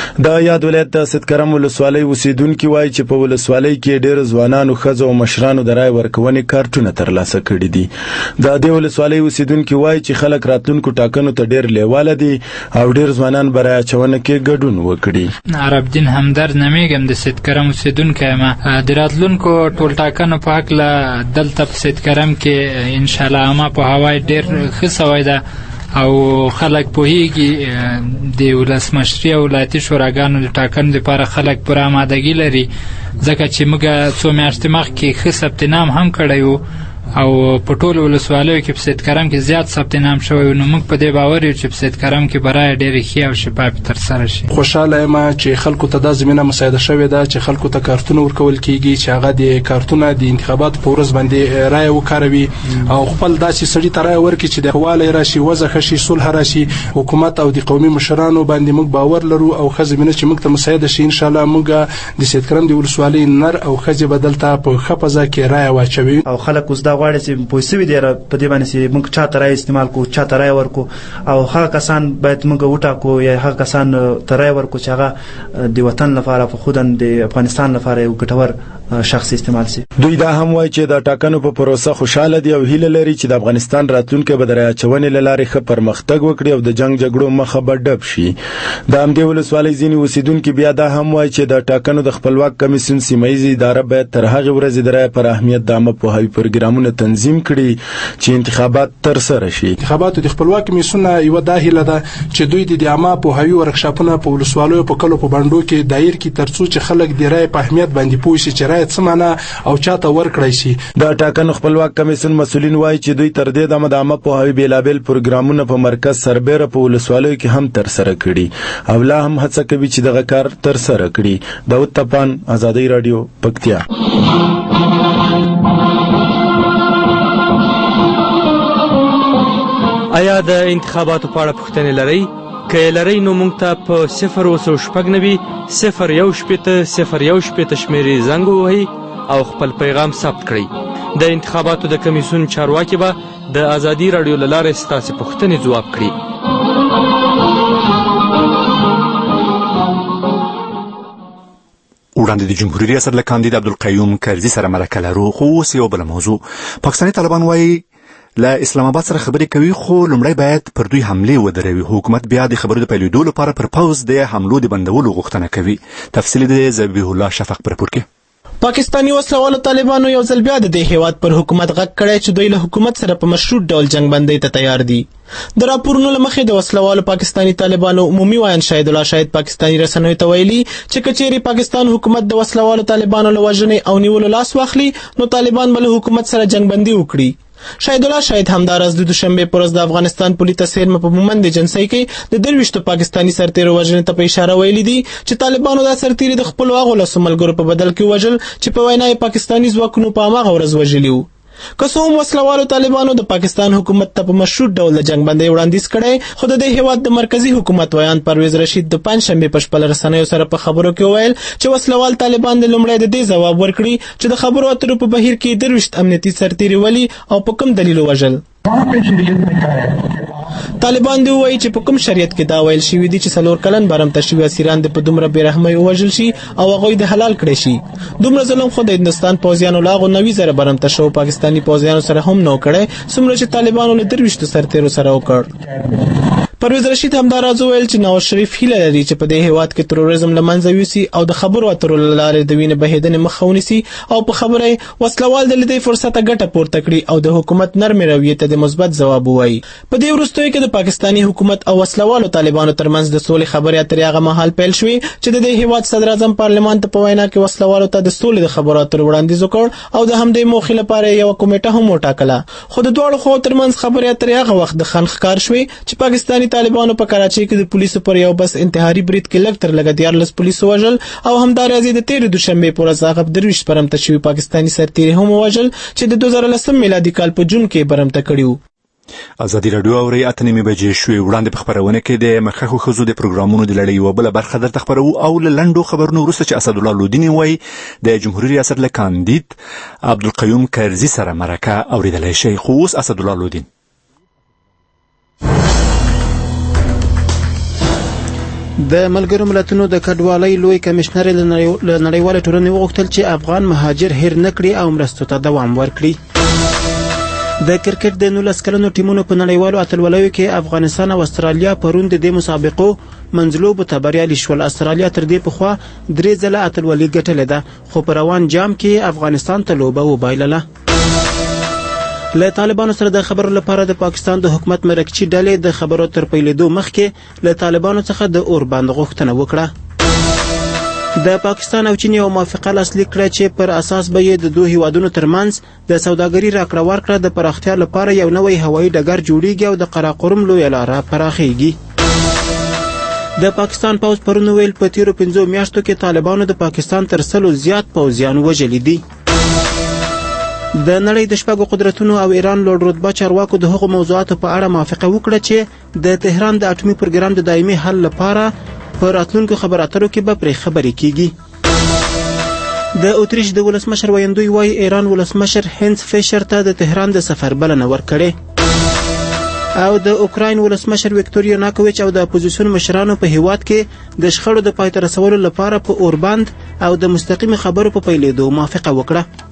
د یاد ولایت د سید کرم ولسوالۍ اوسیدونکو وایي چې په ولسوالۍ کې ډیر ځوانانو ښځو او مشرانو د رای ورکونې کارتونه ترلاسه کړي دي. د دې ولسوالۍ اوسیدونکو وایي چې خلک راتلونکو ټاکنو ته ډیر لیواله دي او ډیر ځوانان به رای اچونه کې ګډون وکړي. عرب دین همدرد نمیګم د سید کرم اوسیدونکو یم د راتلونکو ټول ټاکنو په حق له دلته په سید کرم کې ان شاء الله عامه په هوای ډیر ښه سوی ده او خلک پوهیږي د ولسمشري او ولایتي شوراګانو د ټاکنو لپاره خلک پوره آمادګي لري ځکه چې موږ څو میاشتې مخکې ښه ثبت نام هم کړی و او په ټولو ولسوالیو کې په سید کرم کې زیات ثبت نام شوی نو موږ په دې باور یو چې په سید کرم کې برای ډېرې ښې او شفافې ترسره شي. خوشحاله یم چې خلکو ته دا زمینه مساعده شوې ده چې خلکو ته کارتونه ورکول کیږي چې هغه د کارتونه د انتخاباتو په ورځ باندې رای وکاروي او خپل داسې سړي ته رای ورکړي چې د خواله راشي وضع ښه شي صلح راشي حکومت او د قومي مشرانو باندې موږ باور لرو او ښه زمینه چې موږ ته مساعده شي ان شاء الله موږ د سید کرم د ولسوالۍ نر او ښځې به دلته په ښه فضا کې رای واچوي او خلک اوس دا غواړي چې پوه دی په دې باندې چې موږ چاته رای استعمال کو چاته رای ورکو او هغه کسان باید موږ وټاکو یا هغه کسان ته رای ورکو چې هغه د وطن لپاره په خودن د افغانستان لپاره یو ګټور شخص استعمال شي. دوی دا هم وایي چې د ټاکنو په پروسه خوشاله دي او هیله لري چې د افغانستان راتلونکي به د رای اچونې له لارې ښه پرمختګ وکړي او د جنگ جګړو مخه به ډب شي. د همدې ولسوالۍ ځینې اوسیدونکي بیا دا هم وایي چې د ټاکنو د خپلواک کمیسیون سیمه‌ییزې اداره باید تر هغې ورځې د رای پر اهمیت د عامه پوهاوي پروګرامونه تنظیم کړي چې انتخابات ترسره شي. انتخاباتو د خپلواک کمیسیون یو دا هیله ده چې دوی د عامه پوهاوي ورکشاپونه په ولسوالیو په کلو په بندو کې دایر کی ترڅو چې خلک د رای په اهمیت باندې پوه شي چې رای څه معنی او چاته ورکړی شي. د ټاکنو خپلواک کمیسیون مسؤلین وایي چې دوی تر دې دمه د عامه پوهاوي بیلابیل پروګرامونه په مرکز سربېره په ولسوالیو کې هم ترسره کړي او لا هم هڅه کوي چې دغه کار ترسره کړي. داود تپان ازادي رادیو پکتیا. آیا د انتخاباتو په اړه پوښتنې لرئ؟ که یې لرئ نو موږ ته په 090 018 شمېرې زنګ ووهئ او خپل پیغام ثبت کړئ. د انتخاباتو د کمیسیون چارواکي به د ازادي راډیو له لارې ستاسې پوښتنې ځواب کړي. وړاندې د جمهوریت ریاست له کاندید عبدالقیوم کرزي سره مرکه لرو خو اوس یو بله موضوع. پاکستاني طالبان وایي له اسلام آباد سره خبرې کوي خو لومړی باید پر دوی حملې ودروي. حکومت بیا د خبرو د پیلېدو لپاره پر پوځ د حملو د بندولو غوښتنه کوي. تفصیل د ذبیح الله شفق په راپور کې. پاکستاني وسلوالو طالبانو یو ځل بیا د دې هیواد پر حکومت غږ کړی چې دوی له حکومت سره په مشروط ډول جنگ بندۍ ته تیار دي. د راپورونو له مخې د وسلوالو پاکستاني طالبانو عمومي وایان شاهد الله شاهد پاکستاني رسنیو ته ویلي چې کچېرې پاکستان حکومت د وسلوالو طالبانو له وژنې او نیولو لاس واخلي نو طالبان به له حکومت سره جنگ بندي وکړي. شاهد الله شاهد همداراز د دوشنبه پر ورځ د افغانستان پولیس تسهیل په مومند جنسي کې د 23 پاکستاني سرتیرو وژنې ته په اشاره ویلي دي چې طالبانو دا سرتیري د خپل واغو له سملګرو په بدل کې وژل چې په وینا پاکستاني ځواکونو په هغه ورځ وژلي وو. که څه هم وسلوالو طالبانو د پاکستان حکومت ته په مشروط ډول د جنګ بندۍ وړاندیز کړی، خو د دې هیواد د مرکزی حکومت ویان پرویز رشید د پنجشنبې په شپه له رسنیو سره په خبرو کې وویل چې وسلوال طالبان د لومړی د دې ځواب ورکړي چې د خبرو اترو په بهیر کې 23 امنیتي سرتیري ولي او په کوم دلیل وژل. طالبان دی وایي چې په کوم شریعت کې دا ویل شوي دي چې 4 کلن برمته شوي اسیران د په دومره بېرحمۍ ووژل شي او هغوی د حلال کړی شي. دومره ظلم خو د هندوستان پوځیانو له هغو 90,000 برمته شوو پاکستاني پوځیانو سره هم نه و کړی څومره چې طالبانو له 23 سرتیرو سره وکړ. پرویز رشید همداراز وویل چې نواز شریف هیله لري چې په دې هیواد کې تروریزم له منځه یوسي او د خبرو اترو له لارې د وینې بهېدنې مخه ونیسي او په خبره یې وسلوال د دې فرصته ګټه پورته کړي او د حکومت نرمې رویې ته د مثبت ځواب ووایي. په دې وروستیو کې د پاکستاني حکومت او وسلوالو طالبانو ترمنځ د سولې خبرې اترې هغه مهال پیل شوې چې د دې هیواد صدر اعظم پارلمان ته په وینا کې وسلوالو ته د سولې د خبرو اترو وړاندیز وکړ او د همدې موخې لپاره یوه کمیټه هم وټاکله. خو د دواړو خواو ترمنځ خبرې اترې هغه وخت د خنډ ښکار شوې چې پاکستاني طالبانو په کراچۍ کې د پولیسو پر یو بس انتحاري برید کې لږ تر لږه 14 پولیسو وژل او همداراز د تېرې دوشنبې په ورځ هغه 23 برمته شوي پاکستاني سرتیري هم ووژل چې د 2010 میلادي کال په جون کې برمته کړي وو. ازادي راډیو اوري اتنې مې بجې شوې وړاندې په خبرونه کې د مخکښو ښځو د پروګرامونو د لړۍ یوه بله برخه درته خپرو او له لنډو خبرونو وروسته چې اسدالله لودین وایي د جمهوري ریاست له کاندید عبدالقیوم کرزي سره مرکه اورېدلی شئ. خو اوس اسدالله لودین. د ملګرو ملتونو د کډوالۍ لوی کمشنر له نړیوالې ټولنې وغوښتل چې افغان مهاجر هیر نه کړي او مرستو ته دوام ورکړي. د کرکټ د 19 کلنو ټیمونو په نړیوالو اتلولیو کې افغانستان او استرالیا پرون د دې مسابقو منځلوبو ته بریالي شول. استرالیا تر دې پخوا 3 ځله اتلولي ګټلې ده، خو په روان جام کې افغانستان ته لوبه وبایلله. له طالبانو سره د خبرو لپاره د پاکستان د حکومت مرکچی ډلې د خبرو تر پیلېدو مخکې له طالبانو څخه د اوربند غوښتنه وکړه. د پاکستان او چین یو موافقه لاسلیک کړه چې پر اساس به یې د دوه هیوادونو ترمنځ د سوداګري راکړه ورکړه د پراختیا لپاره یو نوی هوایي ډګر جوړیږي او د قراقرم لویه لاره پراخیږي. د پاکستان پوځ پرون ویل په تیرو 5 میاشتو کې طالبانو د پاکستان تر 100 زیات پوځیان وژلي دي. د نړۍ د شپږو قدرتونو او ایران لوړ رتبه چارواکو د هغو موضوعاتو په اړه موافقه وکړه چې د تهران د اټومي پروګرام د دایمي حل لپاره په راتلونکو خبرو اترو کې به پرې خبرې کیږي. د اتریش د ولسمشر ویندوی وایي ایران ولسمشر هینز فیشر ته د تهران د سفر بلنه ورکړې او د اوکراین ولسمشر ویکتور یناکوویچ او د اپوزیسیون مشرانو په هیواد کې د شخړو د پای ته رسولو لپاره په اوربند او د مستقیم خبرو په پیلېدو موافقه وکړه.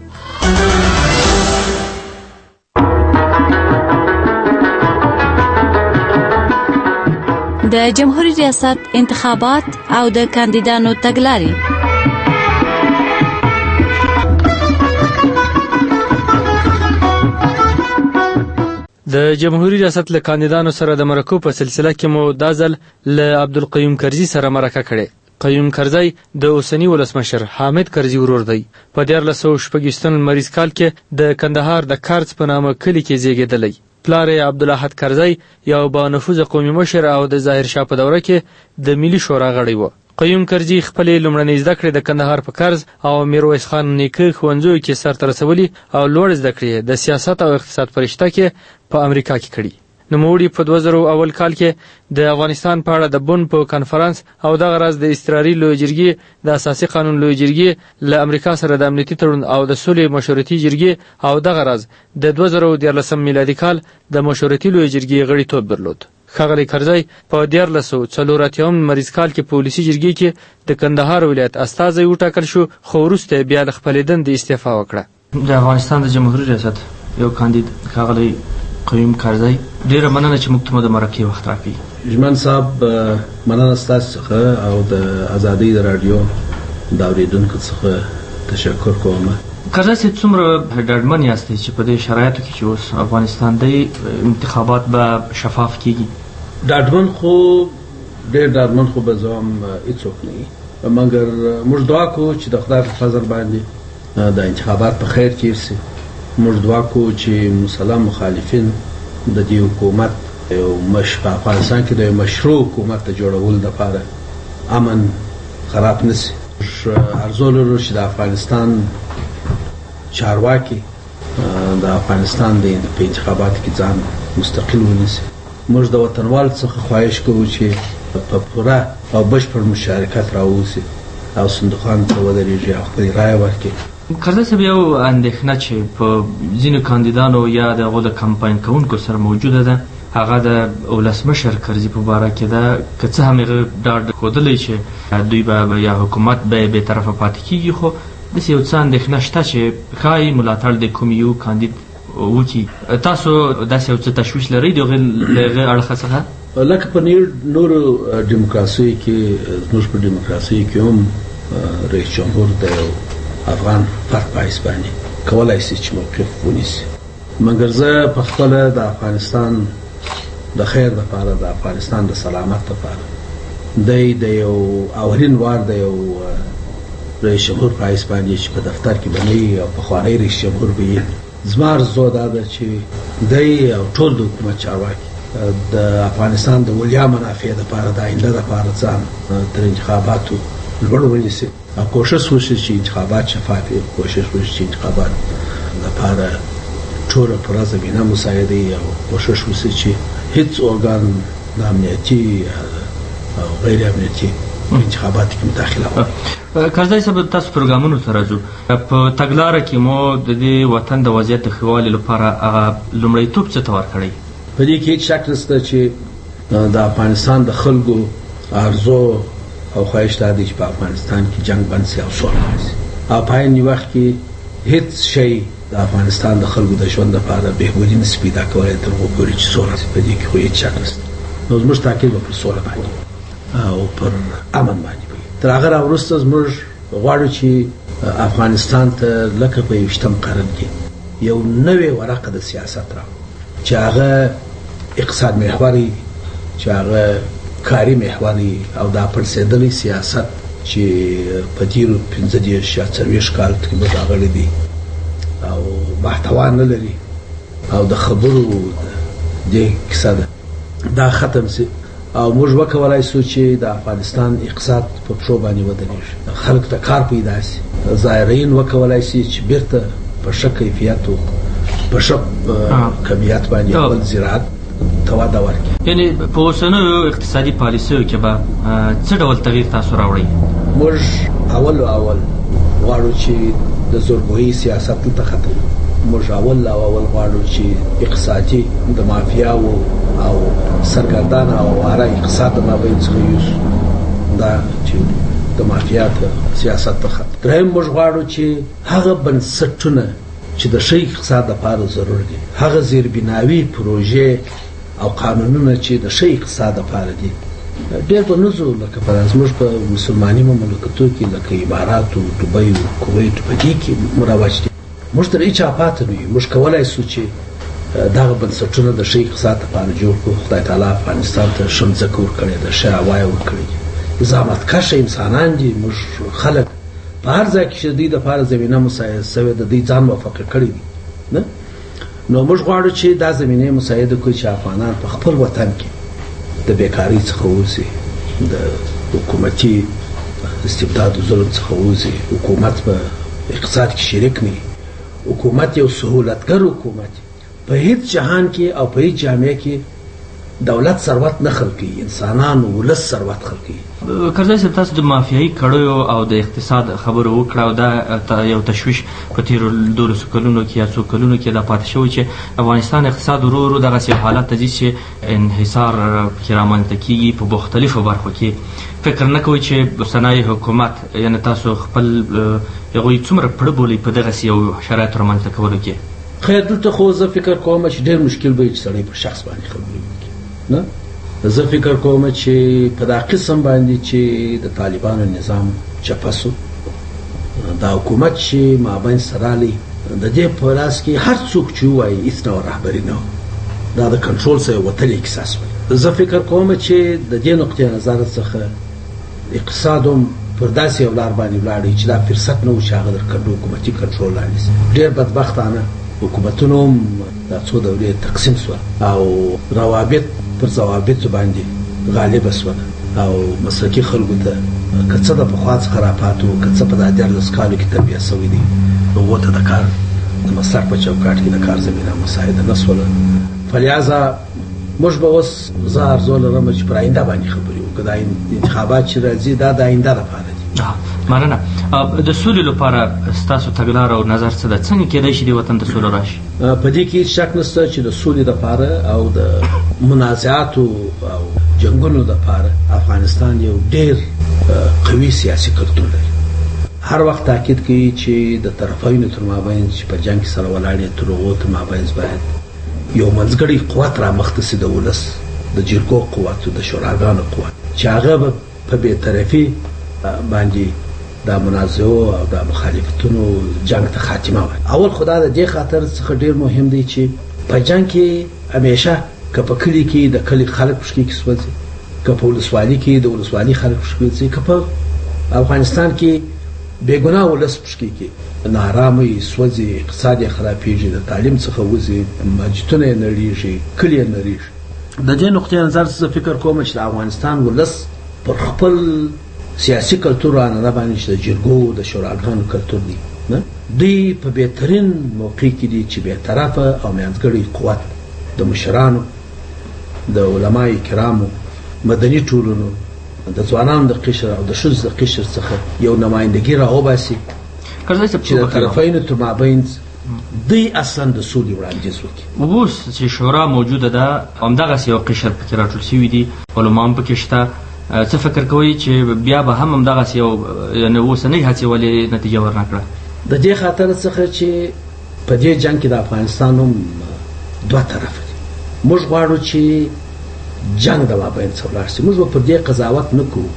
د جمهوریت ریاست انتخابات او د کاندیدانو تګلارې. د جمهوریت ریاست له کاندیدانو سره د مرکو په سلسله کې مو دا ځل له عبدالقیوم کرزي سره مرکه کړې. قیوم کرزي د اوسنی ولسمشر حامد کرزي ورور دی. په 1946 لمریز کال کې د کندهار د کارز په نامه کلی کې زیږېدلی. پلار یې عبدالاحد کرزي یو بانفوذه قومي مشر او د ظاهر شاه په دوره کې د ملي شورا غړی و. قیوم کرزي خپلې لومړنۍ زده کړې د کندهار په کارز او میرویس خان نیکه ښوونځیو کې سرته رسولي او لوړ زده کړې د سیاست او اقتصاد په رشته کې په امریکا کې کړي. نوموړي په 2000 اول کال کې د افغانستان په اړه د بن په کانفرنس او دغه راز د استراري لوی جرګې د اساسي قانون لوی جرګې له امریکا سره د امنیتي تړون او د سولې مشورتي جرګې او دغه راز د 2014 میلادي کال د مشورتي لوی جرګې غړیتوب درلود. ښاغلی کرزي په 1484 مریض کال کې په ولسي جرګې کې د کندهار ولایت استازی وټاکل شو، خو وروسته بیا د خپلې دندې استعفا وکړه. د افغانستان د جمهوریت ریاست یو کاندید ښاغلی قیوم کرزي ډیره مننه چې موږ ته د مرکې وخت راکړي. جمان صاحب مننه ستاسو څخه او د ازادۍ د رادیو د اورېدونکو څخه تشکر کوم. کرزي صاحب څومره ډاډمن یاستئ چې په دې شرایطو کې چې اوس افغانستان د انتخابات به شفاف کیږي؟ ډاډمن خو ډېر ډاډمن خو به زه هم هېڅوک نه یم، مګر موږ دعا کوو چې د خدای په فضل باندې د انتخابات په خیر تېر سي. موږ دعا کوو چې مسلم مخالفین د دې حکومت یو په افغانستان کې د یو مشروع حکومت د جوړولو لپاره امن خراب نشي. ارزو لرو چې د افغانستان چارواکي د افغانستان په انتخاباتو کې ځان مستقل ونیسي. موږ د وطنوال څخه خواهش کوو چې په پوره او بشپړ مشارکت راووسي او صندوقانو ته ودرېږي او خپلې رایه ورکړي. کرزی صاحب، یو اندېښنه چې په ځینو کاندیدانو یا د هغو د کمپاین کوونکو سره موجوده ده، هغه د ولسمشر کرزي په باره کې ده. که څه هم هغه ډاډ ښودلی چې دوی به یا حکومت به بې طرفه پاتې کېږي، خو داسې یو څه اندېښنه شته چې ښایي ملاتړ د کوم یو کاندید وکړي. تاسو داسې یو څه تشویش لرئ د هغې اړخه څخه؟ لکه په نورو ډیموکراسیو کې، زموږ په ډیموکراسۍ کې هم رئیس جمهور د یو افغان فرد په حیث باندې کولی شي چې موقف ونیسي. مګر زه په خپله د افغانستان د خیر لپاره، د افغانستان د سلامت لپاره دی د یو اولین وار د یو رئیس جمهور په حیث باندې چې په دفتر کې به نه وي او پخوانی رئیس جمهور به وي، زما ارزو دا ده چې دی او ټول د حکومت چارواکي د افغانستان د ولیا منافع لپاره، د آینده لپاره ځان تر انتخاباتو لوړ ونیسي او کوشش وشي چې انتخابات شفاف وي، کوشش وشي چې انتخابات لپاره ټوله پوره زمینه مساعده وي او کوشش وشي چې هیڅ ارګان د امنیتي او غیر امنیتي انتخاباتو کې مداخله وکړي. کرزی صاحب، تاسو پروګرامونو ته راځو. په تګلاره کې مو د دې وطن د وضعیت د ښه والي لپاره هغه لومړیتوب څه ته ورکړی؟ په دې کې هیڅ شک نشته چې د افغانستان د خلکو ارزو او خواهش دا دی چې په افغانستان کې جنگ بند شي او سوله راشي او په عین وخت کې هیڅ شی د افغانستان د خلکو د ژوند لپاره بهبودي نشي پیدا کولی تر هغو پورې چې سوله راشي. په دې کې خو هیڅ شک نشته. نو زموږ تاکید به پر سوله باندې او پر امن باندې وي. تر هغه راوروسته زموږ غواړو چې افغانستان ته لکه په 21م قرن کې یو نوې ورقه د سیاست راوړو چې هغه اقتصاد محوري، چې هغه کاري محوري او دا پړسېدلی سیاست چې په تېرو 15 یا 40 کال کې موږ راغلی دي او محتوا نه لري او د خبرو دې کیسه ده، دا ختم شي او موږ وکولای شو چې د افغانستان اقتصاد په پښو باندې ودرېږي، خلک ته کار پیدا شي، زایرین وکولای شي چې بیرته په ښه کیفیت او په ښه کمیت باندې خپل زراعت ته وده ورکړي. یعنې په اوسنیو اقتصادي پالیسیو کې به څه ډول تغییر تاسو راوړئ؟ موږ اول غواړو چې د زورګویي سیاست ته ختم. موږ اول غواړو چې اقتصادي د مافیاو او سرګردانه او واره اقتصاد د مابین څخه یوسو، دا چې د مافیا سیاست ته ختم. دریم موږ غواړو چې هغه بنسټونه چې د ښه اقتصاد لپاره ضرور دي، هغه زیربناوي پروژې او قانونونه چې د ښه اقتصاد لپاره دي، ډېر به نه ځو لکه زموږ په مسلماني مملکتو کې لکه اماراتو، دوبۍ، کویت، په دې کې مروج دي. موږ تر هېچا پاتې نه یو. موږ کولی شو چې دغه بنسټونه د ښه اقتصاد لپاره جوړ کړو. خدای تعالی افغانستان ته ښه مځکه ورکړې ده، ښه هوا یې ورکړې ده، زحمتکشه انسانان دي. موږ خلک په هر ځای کې چې د دوی دپاره زمینه مساعده شوې ده، دوی ځان موفقه کړي دي نه. نو موږ غواړو چې دا زمینه مساعده کړو چې افغانان په خپل وطن کې د بیکارۍ څخه ووځي، د حکومتي استبداد او ظلم څخه ووځي، حکومت په اقتصاد کې شریک نه وي، حکومت یو سهولتګر حکومت. په هیڅ جهان کې او په هیڅ جامعه کې دولت ثروت نه خلقي، انسانان ولس ثروت خلقي. کرزی صاحب، تاسو د مافیایي کړیو او د اقتصاد خبرو وکړه او دا یو تشویش په تېرو 12 کلونو کې یا څو کلونو کې دا پاتې شوی چې افغانستان اقتصاد ورو ورو دغسې حالت ته ځي چې انحصار پکې رامنځته کېږي په مختلفو برخو کې. فکر نه کوئ چې اوسنی حکومت یعنې تاسو خپل هغوی څومره پړه بولئ په دغسې یو شرایطو رامنځته کولو کې؟ خیر، دلته خو زه فکر کوم چې ډېر مشکل به وي چې سړی په شخص باندې خبرې وکړي نه. زه فکر کوم چې په دا قسم باندې چې د طالبانو نظام چپه سو، دا حکومت چې مابین سره رالی، د دې په لاس کې هر څوک چې ووایي هېڅ ډول رهبري نه وه، دا د کنټرول څخه وتلې کیسه شوه. زه فکر کوم چې د دې نقطې نظر څخه اقتصاد هم پر داسې یو لار باندې ولاړ چې دا فرصت نه و چې هغه د حکومتي کنټرول لاندې شي. ډېر بدبختانه حکومتونو هم دا څو دورې تقسیم شوه او روابط پر ضوابطو باندې غالبه شوه او مسلکي خلکو ته که څه د پخوا څخه راپاتو، که څه په دا 14 کالو کې تربیه شوي دي، هغو ته د کار د مسلک په چوکاټ کې د کار زمینه مساعده نه شوله. فلهذا موږ به اوس زه ارزو لرم چې پر آینده باندې خبرې وکړو. دا انتخابات چې راځي دا د آینده لپاره دي. مننه. د سولې لپاره ستاسو تګلاره او نظر څه ده؟ څنګه کېدای شي د وطن د سوله راشي؟ په دې کې هیڅ شک نشته چې د سولې لپاره او د منازعاتو او جنګونو لپاره افغانستان یو ډېر قوي سیاسي کلتور لري. هر وخت تاکید کوي چې د طرفینو تر مابین چې په جنګ سره ولاړ دي تر هغو تر مابین باید یو منځګړی قوت رامخته سي، د ولس د جرګو قوت او د شوراګانو قوت چې هغه به په بېطرفي باندې د منازعو او د مخالفتونو جنګ ته خاتمه وایي. اول خو دا د دې خاطر څخه ډېر مهم دی چې په جنګ کې همیشه که په کلي کې د کلي خلک پشکې کې سوځي، که په ولسوالي کې د ولسوالي خلک پشکې سوځي، که په افغانستان کې بېګناه ولس پشکې کې ناارامۍ سوځي، اقتصاد یې خرابېږي، د تعلیم څخه وځي، مسجدونه یې نړېږي، کلي یې نړېږي. د دې نقطې نظر زه فکر کوم چې د افغانستان ولس پر خپل سیاسي کلتور رانه باندې چې د جرګو د شوراګانو کلتور دی نه، دوی په بهترین موقع کې دي چې بېطرفه او منځګړی قوت د مشرانو، د علماء کرامو، مدني ټولنو، د ځوانانو د قشر او د ښځو د قشر څخه یو نمایندګي راوباسي چې د طرفینو تر مابین دوی اصلا د سولې وړاندیز وکړي. اوس چې شورا موجوده ده همدغسې یو قشر پکې راټول شوي دي، علما هم پکې شته. څه فکر کوئ چې بیا به هم همدغسې یو یعنې اوسنۍ هڅې ولې نتیجه ورنه کړه؟ د دې خاطر څخه چې په دې جنګ کې د افغانستان هم دوه طرفه دي. موږ غواړو چې جنګ د مابین څخه ولاړ شي. موږ به پر دې قضاوت نه کوو،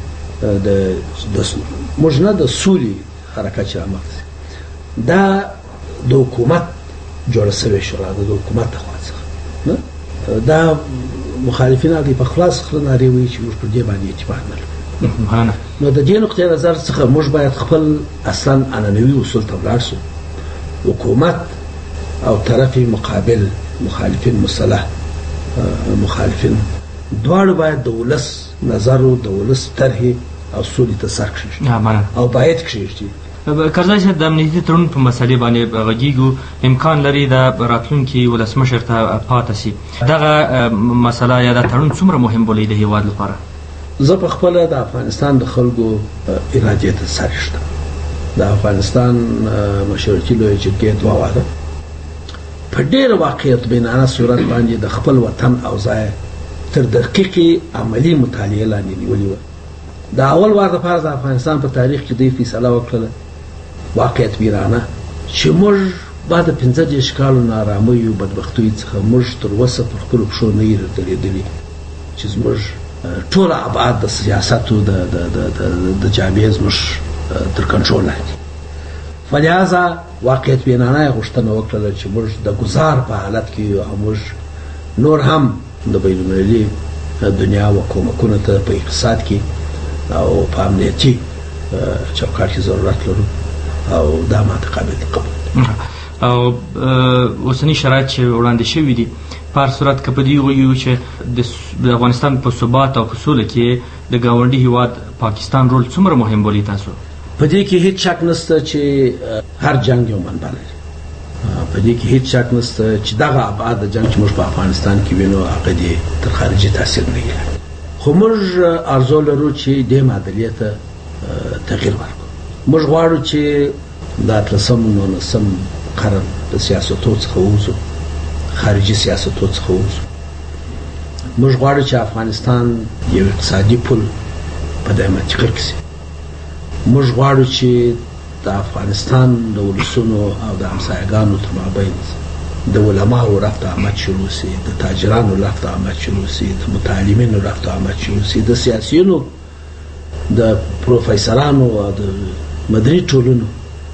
موږ نه د سولې حرکت چې رامخته شي. دا د حکومت جوړه شوې شورا ده، د حکومت د خوا څخه نه. دا مخالفین هغوی په خلاص خله نارې وایي چې موږ پر دې باندې اعتبار نه لرو. نو د دې نقطې نظر څخه موږ باید خپل اصلا عنعنوي اصول ته ولاړ شو. حکومت او طرف مقابل مخالفین مسلح مخالفین دواړه باید د ولس نظر او د ولس طرحې او سولې ته سر کښېږدي او باید کښېږدي. کرزی صاحب، د امنیتي تړون په مسلې باندې غږیږو، امکان لري د راتلونکي ولسمشر ته پاته شي. دغه مسله یا د تړون څومره مهم بولئ د هېواد لپاره؟ زه په خپله د افغانستان د خلکو ارادې ته سر ایږدم. د افغانستان مشورتي لویه جرګې دوه واده په ډېره واقعیت بینانه صورت باندې د خپل وطن او ځای تر دقیقې عملي مطالعې لاندې نیولې وه. د اول وار دپاره د افغانستان په تاریخ کې دوی فیصله وکړله واقعیت بینانه چې موږ بعد د 15 کالو ناارامۍ او بدبختیو څخه موږ تر اوسه پر خپلو پښو نه یو درېدلي چې زموږ ټوله ابعاد د سیاست او د جامعې زموږ تر کنټرول لاندې. فلهذا واقعیت بینانه یې غوښتنه وکړله چې موږ د ګزار په حالت کې یو او موږ نور هم د بین المللي دنیا و کومکونو ته په اقتصاد کې او په امنیتي چوکاټ کې ضرورت لرو او دا ماته قابل قبول. او اوسني شرایط چې وړاندې شوي دي په هر صورت که په دې ووایو چې د افغانستان په ثبات او په سوله کې د ګاونډي هېواد پاکستان رول څومره مهم بولي تاسو؟ په دې کې هیڅ شک نشته چې هر جنګ یو منبع لري. په دې کې هیڅ شک نشته چې دغه ابعاد د جنګ چې موږ په افغانستان کې وینو هغه دې تر خارجي تاثیر نه لري. خو موږ ارزو لرو چې دې معادلې ته تغییر ورکړو. موږ غواړو چې د 18 قرن د سیاستو څخه ووځو، خارجي سیاستو څخه ووځو. موږ غواړو چې افغانستان یو اقتصادي پل په دایمي کړ کې شي. موږ غواړو چې د افغانستان د ولسونو او د همسایګانو تر مابین د علماو رفت آمد شروع شي، د تاجرانو رفت آمد شروع شي، د متعلمینو رفت آمد شروع شي، د سیاسیونو، د پروفیسورانو او د مدني ټولنو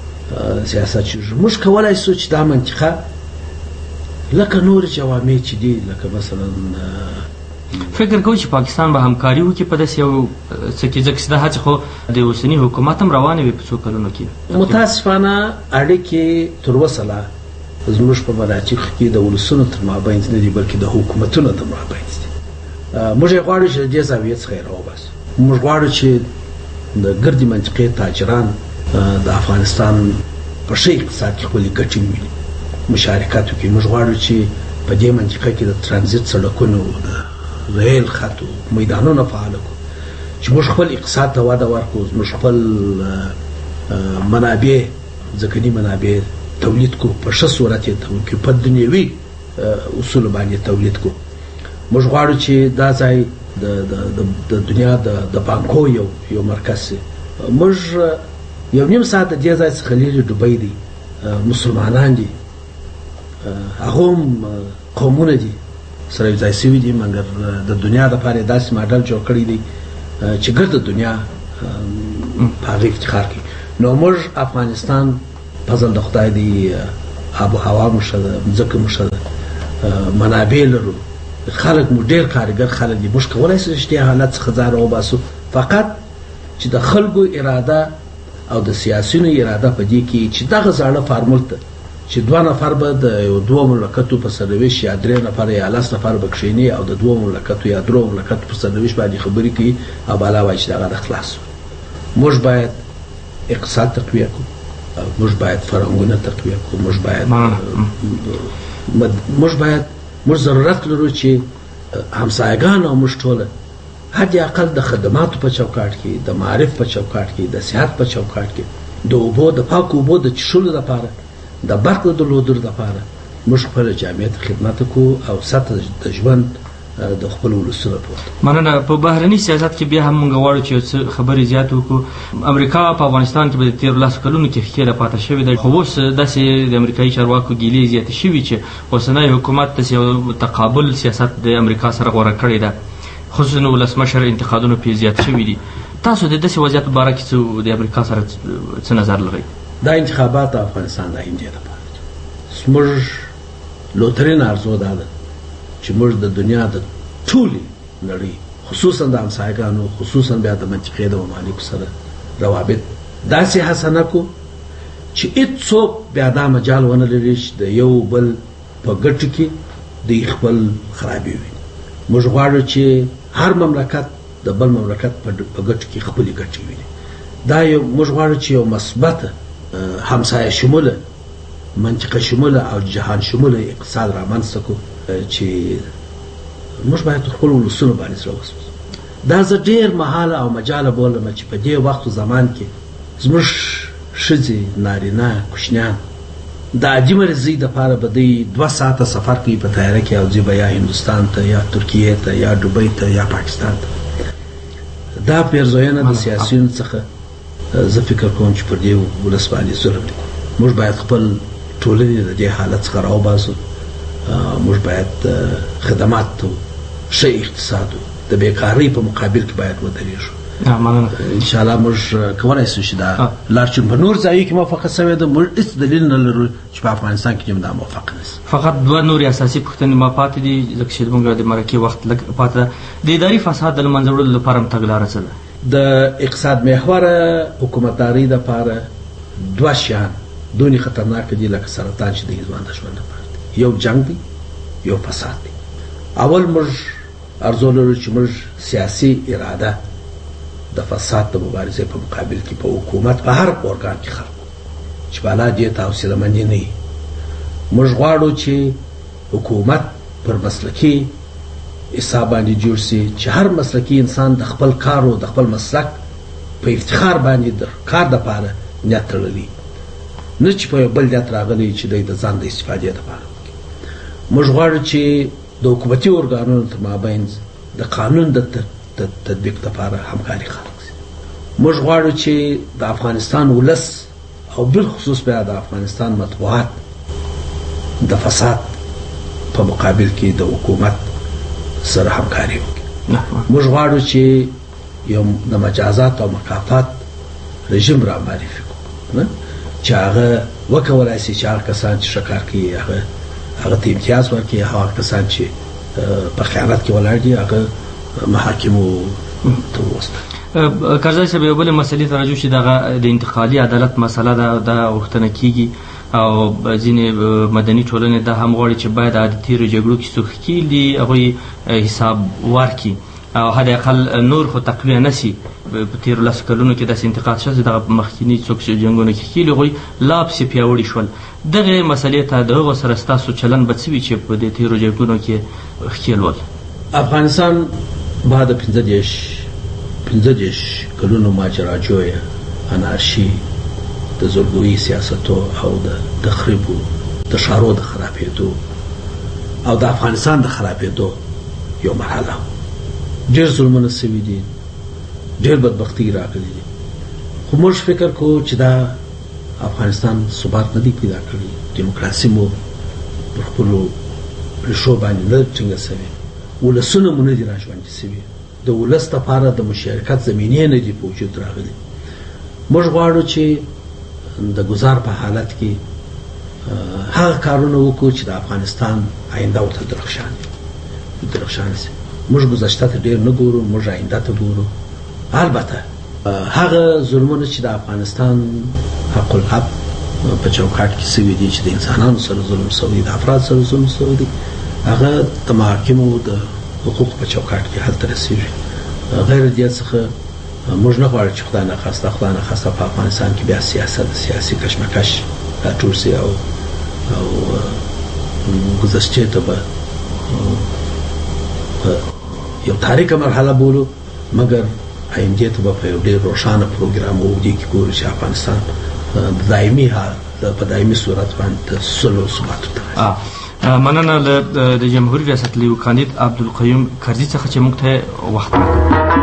سیاست شروع. موږ کولای شو چې دا منطقه لکه نور جوامع چې دي، لکه مثلا فکر کوئ چې پاکستان به همکاري وکړي په داسې یو څه کې؟ ځکه چې دا هڅې خو د اوسني حکومت هم روانې وي په څو کلونو کې. متاسفانه اړیکې تر اوسه لا زموږ په مناطقو کې د ولسونو تر مابین نه دي بلکې د حکومتونو تر مابین دي. موږ یې غواړو چې د دې زاویې څخه یې راوباسو. موږ غواړو چې د ګردې منطقې تاجران د افغانستان په ښه اقتصاد کې خپلې ګټې وویني. مشارکت وکړي. موږ غواړو چې په دې منطقه کې د ترانزیت سړکونو د ریل خط میدانونه فعال کړو چې موږ خپل اقتصاد ته وده ورکړو، موږ خپل منابع ځمکني منابع تولید کړو، په ښه صورت یې تولید کړو، په دنیوي اصولو باندې تولید کړو. موږ غواړو چې دا ځای د دنیا د بانکو یو مرکز شي. موږ یو نیم ساعت د دې ځای څخه لرې دوبۍ دی، مسلمانان دي، هغه هم قومونه دي سره یو ځای شوي دي، مګر د دنیا دپاره یې داسې ماډل جوړ کړی دی چې ګرد دنیا په هغې افتخار کوي. نو موږ افغانستان فضل د خدای دی، آب و هوا مو ښه ده، مځکه مو ښه ده، منابع لرو، خلک مو ډېر کارګر خلک دي. موږ کولی شو چې دې حالت څخه ځان راوباسو، فقط چې د خلکو اراده او د سیاسیونو اراده په دې کې چې دغه زاړه فارمول ته چې 2 نفر به د یو 2 مملکتو په سرویش یا 3 نفر یا 10 نفر به کښېني او د 2 مملکتو یا 3 مملکتو په سرویش باندې خبرې کوي او بالا وایي چې دغه د خلاص. موږ باید اقتصاد تقویه کړو، موږ باید فرهنګونه تقویه کړو، موږ ضرورت لرو چې همسایگان او موږ ټوله حد اقل د خدماتو په چوکاټ کې، د معارف په چوکاټ کې، د صحت په چوکاټ کې، د اوبو د پاکو اوبو د څښلو لپاره، د برق د درلودلو لپاره موږ خپله جامعه ته خدمت وکړو او سطح د ژوند د خپل ولسونو په مننه. په بهرني سیاست کې بیا هم موږ غواړو چې څه خبرې زیات وکړو. امریکا په افغانستان کې به د تېرو 10 کلونو کې ښکېله پاتې شوې ده، خو اوس داسې د امریکایي چارواکو ګیلې زیاتې شوي چې اوسنی حکومت داسې یو تقابل سیاست د امریکا سره غوره کړې ده، خصوصا ولسمشر انتقادونه پرې زیات شوي دي. تاسو د داسې وضعیت په باره کې د امریکا سره څه نظر لرئ؟ دا انتخابات د افغانستان د آینده لپاره زموږ لوترین ارزو دا ده چې موږ د دنیا د ټولې نړۍ خصوصا د همسایګانو، خصوصا بیا د منطقې د ممالکو سره روابط داسې حسنه کړو چې هېڅوک بیا دا مجال ونه لري چې د یو بل په ګټو کې دوی خپل خرابي وي. موږ غواړو چې هر مملکت د بل مملکت په ګټو کې خپلې ګټې ویني. دا یو موږ غواړو چې یو مثبته همسایه شموله، منطقه شموله او جهان شموله اقتصاد رامنځته کړو چې موږ باید خپل ولسونو باندې زړه وسوځو. دا زه ډېر مهاله او مجاله بولم چې په دې وخت و زمان کې زموږ ښځې، نارینه، کوچنیان د عادي مرضۍ دپاره به دوی 2 ساعته سفر کوي په طیاره کې او ځي به یا هندوستان ته یا ترکیې ته یا دوبۍ ته یا پاکستان ته. دا پیرزوینه د سیاسیونو څخه زه فکر کوم چې پر دې ولس باندې ظلم دی. موږ باید خپل ټولنې د دې حالت څخه راوباسو. موږ باید خدمات ته ښه اقتصاد د بیکارۍ په مقابل کې باید ودرېږو. انشاءالله موږ کولی شو چې دا لار چې په نور ځایو کې موفقه شوې ده، موږ هېڅ دلیل نه لرو چې په افغانستان کې هم دا موفقه نه شي. فقط 2 نورې اساسي پوښتنې ما پاتې دي ځکه چې زموږ د مرکې وخت لږ پاتې ده. د اداري فساد د له منځه وړلو لپاره هم تګلاره څه ده؟ د اقتصاد محوره حکومتدارۍ دپاره 2 شیان دونې خطرناک دي لکه سرطان چې د انسان د ژوند لپاره دی. یو جنګ دی، یو فساد دی. اول موږ ارزو لرو چې موږ سیاسي اراده د فساد د مبارزې په مقابل کې په حکومت په هر ارګان کې خلکو چې بالا دې ته حوصله‌مندي نه وي. موږ غواړو چې حکومت پر مسلکي حساب باندې جوړ شي چې هر مسلکي انسان د خپل کار او د خپل مسلک په افتخار باندې د کار دپاره نیت تړلی، نه چې په یو بل نیت راغلی چې دوی د ځان د استفادې دپاره وکړي. موږ غواړو چې د حکومتي ارګانونو تر مابین د قانون د تطبیق لپاره همکاري خلق شي. موږ غواړو چې د افغانستان ولس او بالخصوص بیا د افغانستان مطبوعات د فساد په مقابل کې د حکومت سره همکاري وکړي. موږ غواړو چې یو د مجازات او مکافات رژیم را معرفي کړو چې هغه وکولای شي چې هغه کسان چې ښه کار کوي هغه ته امتیاز ورکړي، هغه کسان چې په خیانت کې ولاړ دي هغه محاکمو ته ووسپاري. کرزی صاحب یو بلې مسلې ته راځو چې دغه د انتقالي عدالت مسله ده، دا غوښتنه کیږي او ځینې مدني ټولنې دا هم غواړي چې باید د تېرو جګړو کې څوک ښکېل دي هغوی حساب ورکړي. او حد اقل نور خو تقویه نسی په تیرو 10 کلونو کې داسې انتقاد شوی چې دغه مخکیني څوک چې جنګونه کې کیلي هغوی لا پسې پیاوړي شول. دغې مسلې ته د هغو سره ستاسو چلند به څه وي چې په دې تیرو جنګونو کې ښکېلول؟ افغانستان بعد 15 کلونو ماجراجویه انارشي د زورګویي سیاستو او د تخریبو د ښارو د خرابېدو او د افغانستان د خرابېدو یو مرحله ډېر ظلمونه سوي دي، ډېر بدبختي راغلي دي، خو موږ فکر کوو چې دا افغانستان ثبات نه دی پیدا کړی، دیموکراسي مو پر خپلو ریښو باندې نه ټینګه سوې، ولسونه مو نه دي راژوندي سوي، د ولس لپاره د مشارکت زمینې نه دي په وجود راغلي. موږ غواړو چې د ګزار په حالت کې هغه کارونه وکړو چې د افغانستان آینده ورته درخشان شي. موږ گذشته ته ډېر نه ګورو، موږ آینده ته ګورو. البته هغه ظلمونه چې د افغانستان حق الحق په چوکاټ کې سوي دي چې د انسانانو سره ظلم سوی، د افراد سره ظلم سوی دي، هغه د محاکمو د حقوق په چوکاټ کې حل ته رسېږي. غیر دې څخه موږ نه غواړو چې خدای نخواسته په افغانستان کې بیا سیاسي کشمکش راټول سي او گذشته ته به یو تاریخي مرحله بولو، مګر آینده ته به په یو ډېر روښانه پروګرام وګورو چې ګورو چې افغانستان په دایمي صورت باندې سلو ثبات ته مننه د جمهوریت ریاست لیو کاندید عبدالقیوم کرزي څخه چې موږ ته وخت راکړ.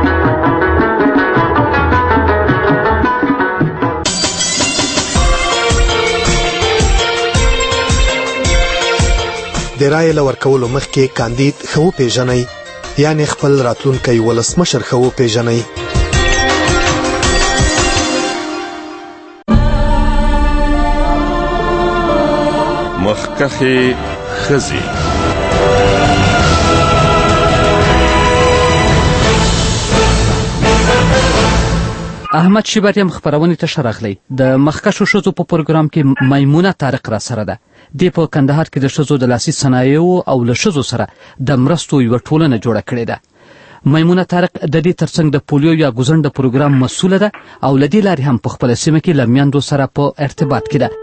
د رایې له ورکولو مخکې کاندید ښه وپېژنئ، یعنې خپل راتلونکی ولسمشر ښه وپېژنئ. مخکښې ښځې. احمد شیبریم خبرونې ته ښه راغلی. د مخکښو ښځو په پروګرام کې میمونه طارق را سره ده. دی په کندهار کې د ښځو د لاسي صنایعو او له ښځو سره د مرستو یوه ټولنه جوړه کړې ده. میمونه طارق د دې ترڅنګ د پولیو یا ګوزن د پروګرام مسؤله ده او له دې لارې هم په خپله سیمه کې له میندو سره په ارتباط کې ده.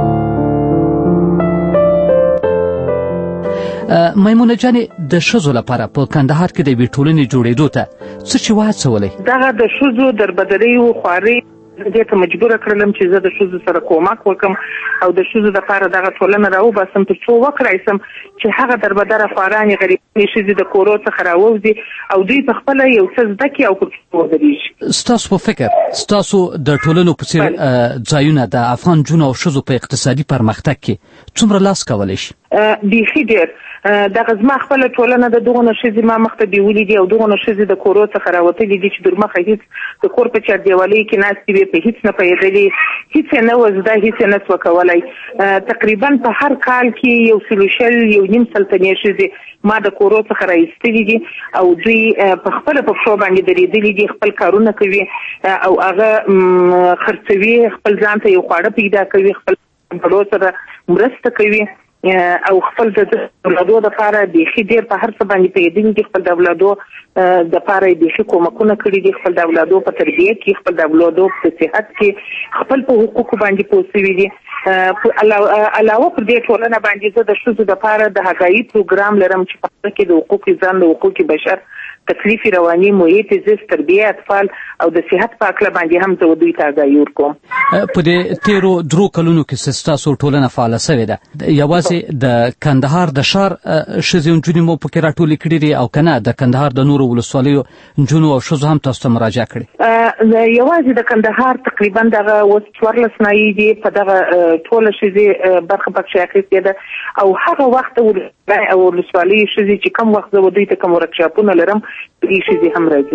میمونه جانې د ښځو لپاره په کندهار کې د یوې ټولنې جوړېدو ته څه چې وهڅولی؟ دغه د ښځو دربدریو خوارۍ دې ته مجبوره کړلم چې زه د ښځو سره کومک وکړم او د ښځو دپاره دغه ټولنه راوباسم تر څو وکړای سم چې هغه دربدره خوارانې غریبانې ښځې د کورو څخه راووځي او دوی په خپله یو څه زده کړي او پر ودرېږي. ستاسو په فکر ستاسو د ټولنو په څېر ځایونه د افغان نجونو او ښځو په اقتصادي پرمختګ کې څومره لاس کولی شي؟ بیخي ډېر. دغه زما خپله ټولنه د دغونه ښځې ما مخته بیولي دي او دغونه ښځې د کورو څخه راوتلي دي چې درمخه هېڅ د کور په چاردیوالۍ کې ناستې وې، په هېڅ نه پوهېدلې، هېڅ یې نه وه زده، هېڅ یې نه سوه کولی. تقریبا په هر کال کې 100 تنې ښځې ما د کورو څخه راایستلي دي او دوی په خپله په پښو باندې درېدلي دي، خپل کارونه کوي او هغه خرڅوي، خپل ځان ته یو خواړه پیدا کوي، خپل بړو سره مرسته کوي او خپل د اولادو دپاره بیخي ډېر په هر څه باندې پوهېدلي دي، خپل د اولادو دپاره یې بیخي کومکونه کړي دي، خپل د اولادو په تربیه کې، خپل د اولادو په صحت کې، خپل په حقوقو باندې پوه سوي دي. علاوه پر دې ټولنه باندې زه د ښځو دپاره د هغایي پروګرام لرم چې په هغه کې د حقوق ځان، د حقوق بشر، تکلیف رواني، محیط زیست، تربیه اطفال او د صحت په هکله باندې هم زه دوی ته آګاهي ورکوم. په دې تېرو 3 کلونو کې ستاسو ټولنه فعاله سوې ده. یوازې د کندهار د ښار ښځې او نجونې مو پکې راټولې کړي دي او که نه د کندهار د نورو ولسوالیو نجونو او ښځو هم تاسو ته مراجعه کړې؟ یوازې د کندهار تقریبا دغه اوس 14 نایي دي په دغه ټوله ښځې برخه پکښې اخیستې ده او هغه وخت او ولسوالۍ ښځې چې کم وخت زه دوی ته کوم ورکشاپونه لرم دې ښځې هم راځي.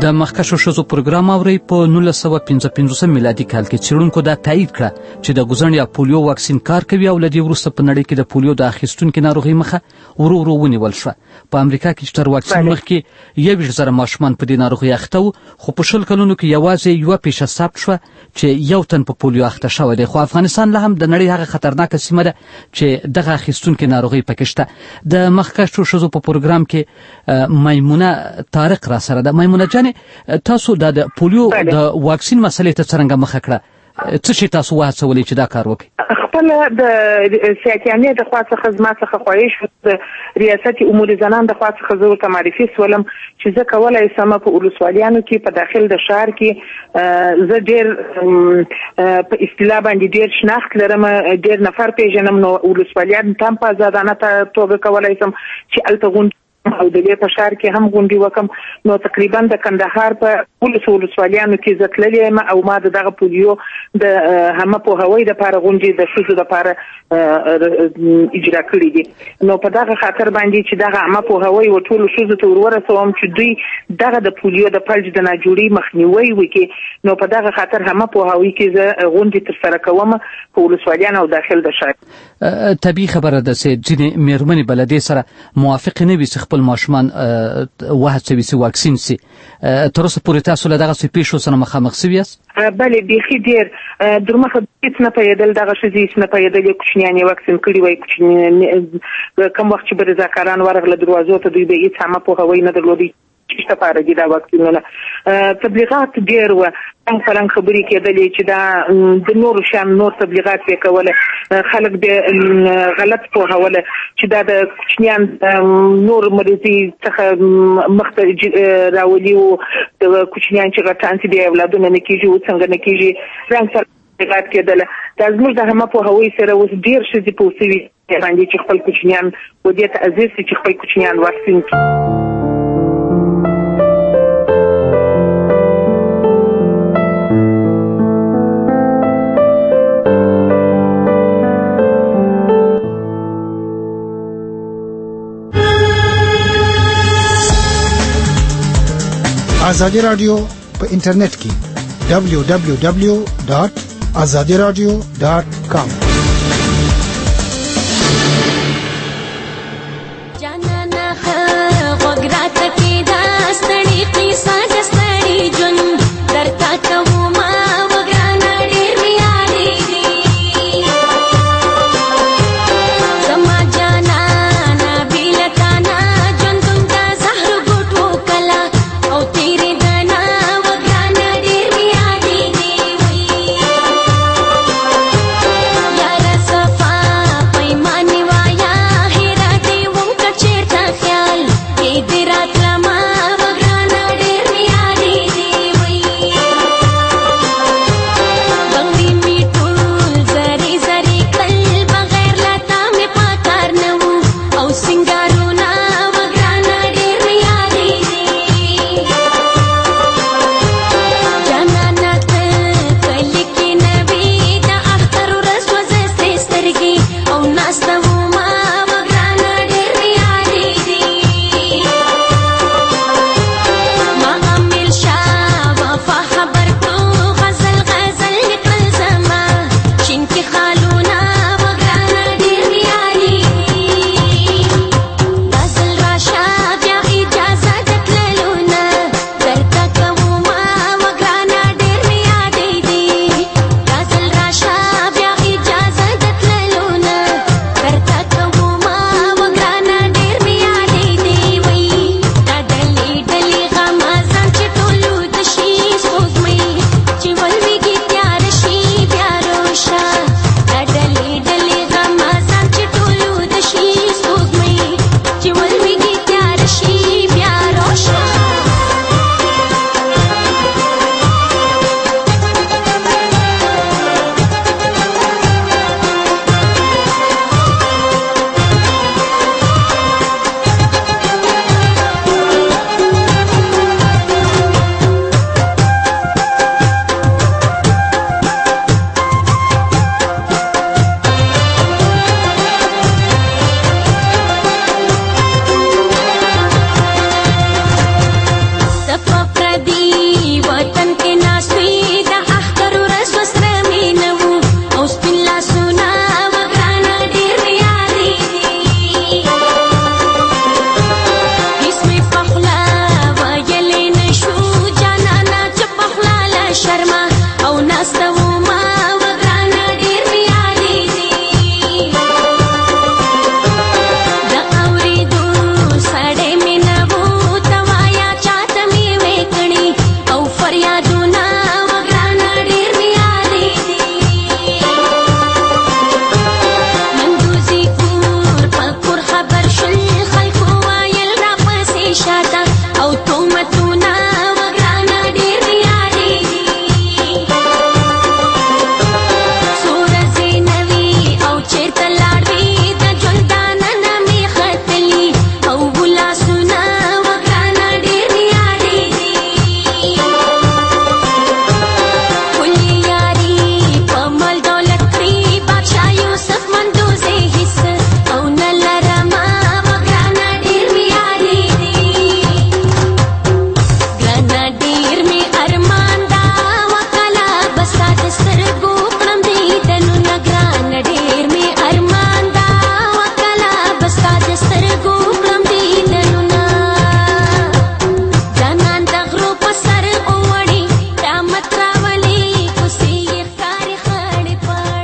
د مخکښو ښځو پروګرام اورئ. په 1955 میلادي کال کې څېړونکو دا تایید کړه چې د ګوزڼ یا پولیو واکسین کار کوي او له دې وروسته په نړۍ کې د پولیو د اخیستونکي ناروغۍ مخه ورو ورو ونیول شوه. په امریکا کې چې تر واکسین مخکې 21,000 ماشومان په دې ناروغۍ اخته وو، خو په 20 کلونو کې یوازې یوه پیښه ثبت شوه چې یو تن په پولیو اخته شوی دی. خو افغانستان لا هم د نړۍ هغه خطرناکه سیمه ده چې دغه اخیستونکي ناروغۍ پکې شته. د مخکښو ښځو په پروګرام کې میمونه طارق را سره ده. میمونه جانې، تاسو د پولیو د واکسین مسلې ته څرنګه مخه کړه؟ څه شي تاسو وهڅولې چې دا کار وکړي؟ خپل د سیاکیانې د خوا څخه زما څخه خواهش د ریاست امور زنان د خوا څخه زه ورته معرفي سولم چې زه کولی سم په ولسوالیانو کې په داخل د ښار کې زه ډېر په اصطلاح باندې ډېر شناخت لرم، ډېر نفر پیژنم، نو ولسوالیان هم په ازادانه توګه کولی سم چې هلته غونډې او د دې په ښار کې هم غونډې وکم. نو تقریبا د کندهار په ولسوالیانو کې زه تللې یم او ما د دغه پولیو د همه پوهاوی دپاره غونډې د ښځو دپاره اجرا کړي دي. نو په دغه خاطر باندې چې دغه عامه پوهاوی و ټولو ښځو ته ورورسوم چې دوی دغه د پولیو د فلج د ناجوړي مخنیوی وکړي. نو په دغه خاطر همه پوهاوی کې زه غونډې ترسره کوم په ولسوالیانو او داخل د ښار. طبیعي خبره ده چې ځینې مېرمنې به له دې سره موافقې نه وي چې خپل ماشومان وهڅوي چې واکسین شي. تر اوسه پورې تاسو له دغسې پیښو سره مخامخ شوي یاست؟ بلې بیخي ډېر درمخه هېڅ نه پوهېدل، دغه ښځې هېڅ نه پوهېدل کوچنیان یې واکسین کړي وای. کوم وخت چې به رضاکاران ورغله دروازو ته، دوی به هېڅ عامه پوهاوی نه درلودی چې لپاره دي دا واکسینونه. تبلیغات ډېر وه، فرنګ خبرې کېدلې چې دا د نورو شیان نور تبلیغات یې کوله، خلک به غلط پوهوله چې دا د کوچنیان نور مریضي څخه مخته راولي او د کوچنیان چې غټان چې د اولادونه نه کېږي او څنګه نه کېږي رنګ سره تبلیغات کېدله. دا زموږ د همه پوهاوی سره اوس ډېر ښځې پوه سوي باندې چې خپل کوچنیان و دې ته عزیز شي چې خپل کوچنیان واکسین کړي. ازادي رادیو په انټرنیټ کې www.azadiradio.com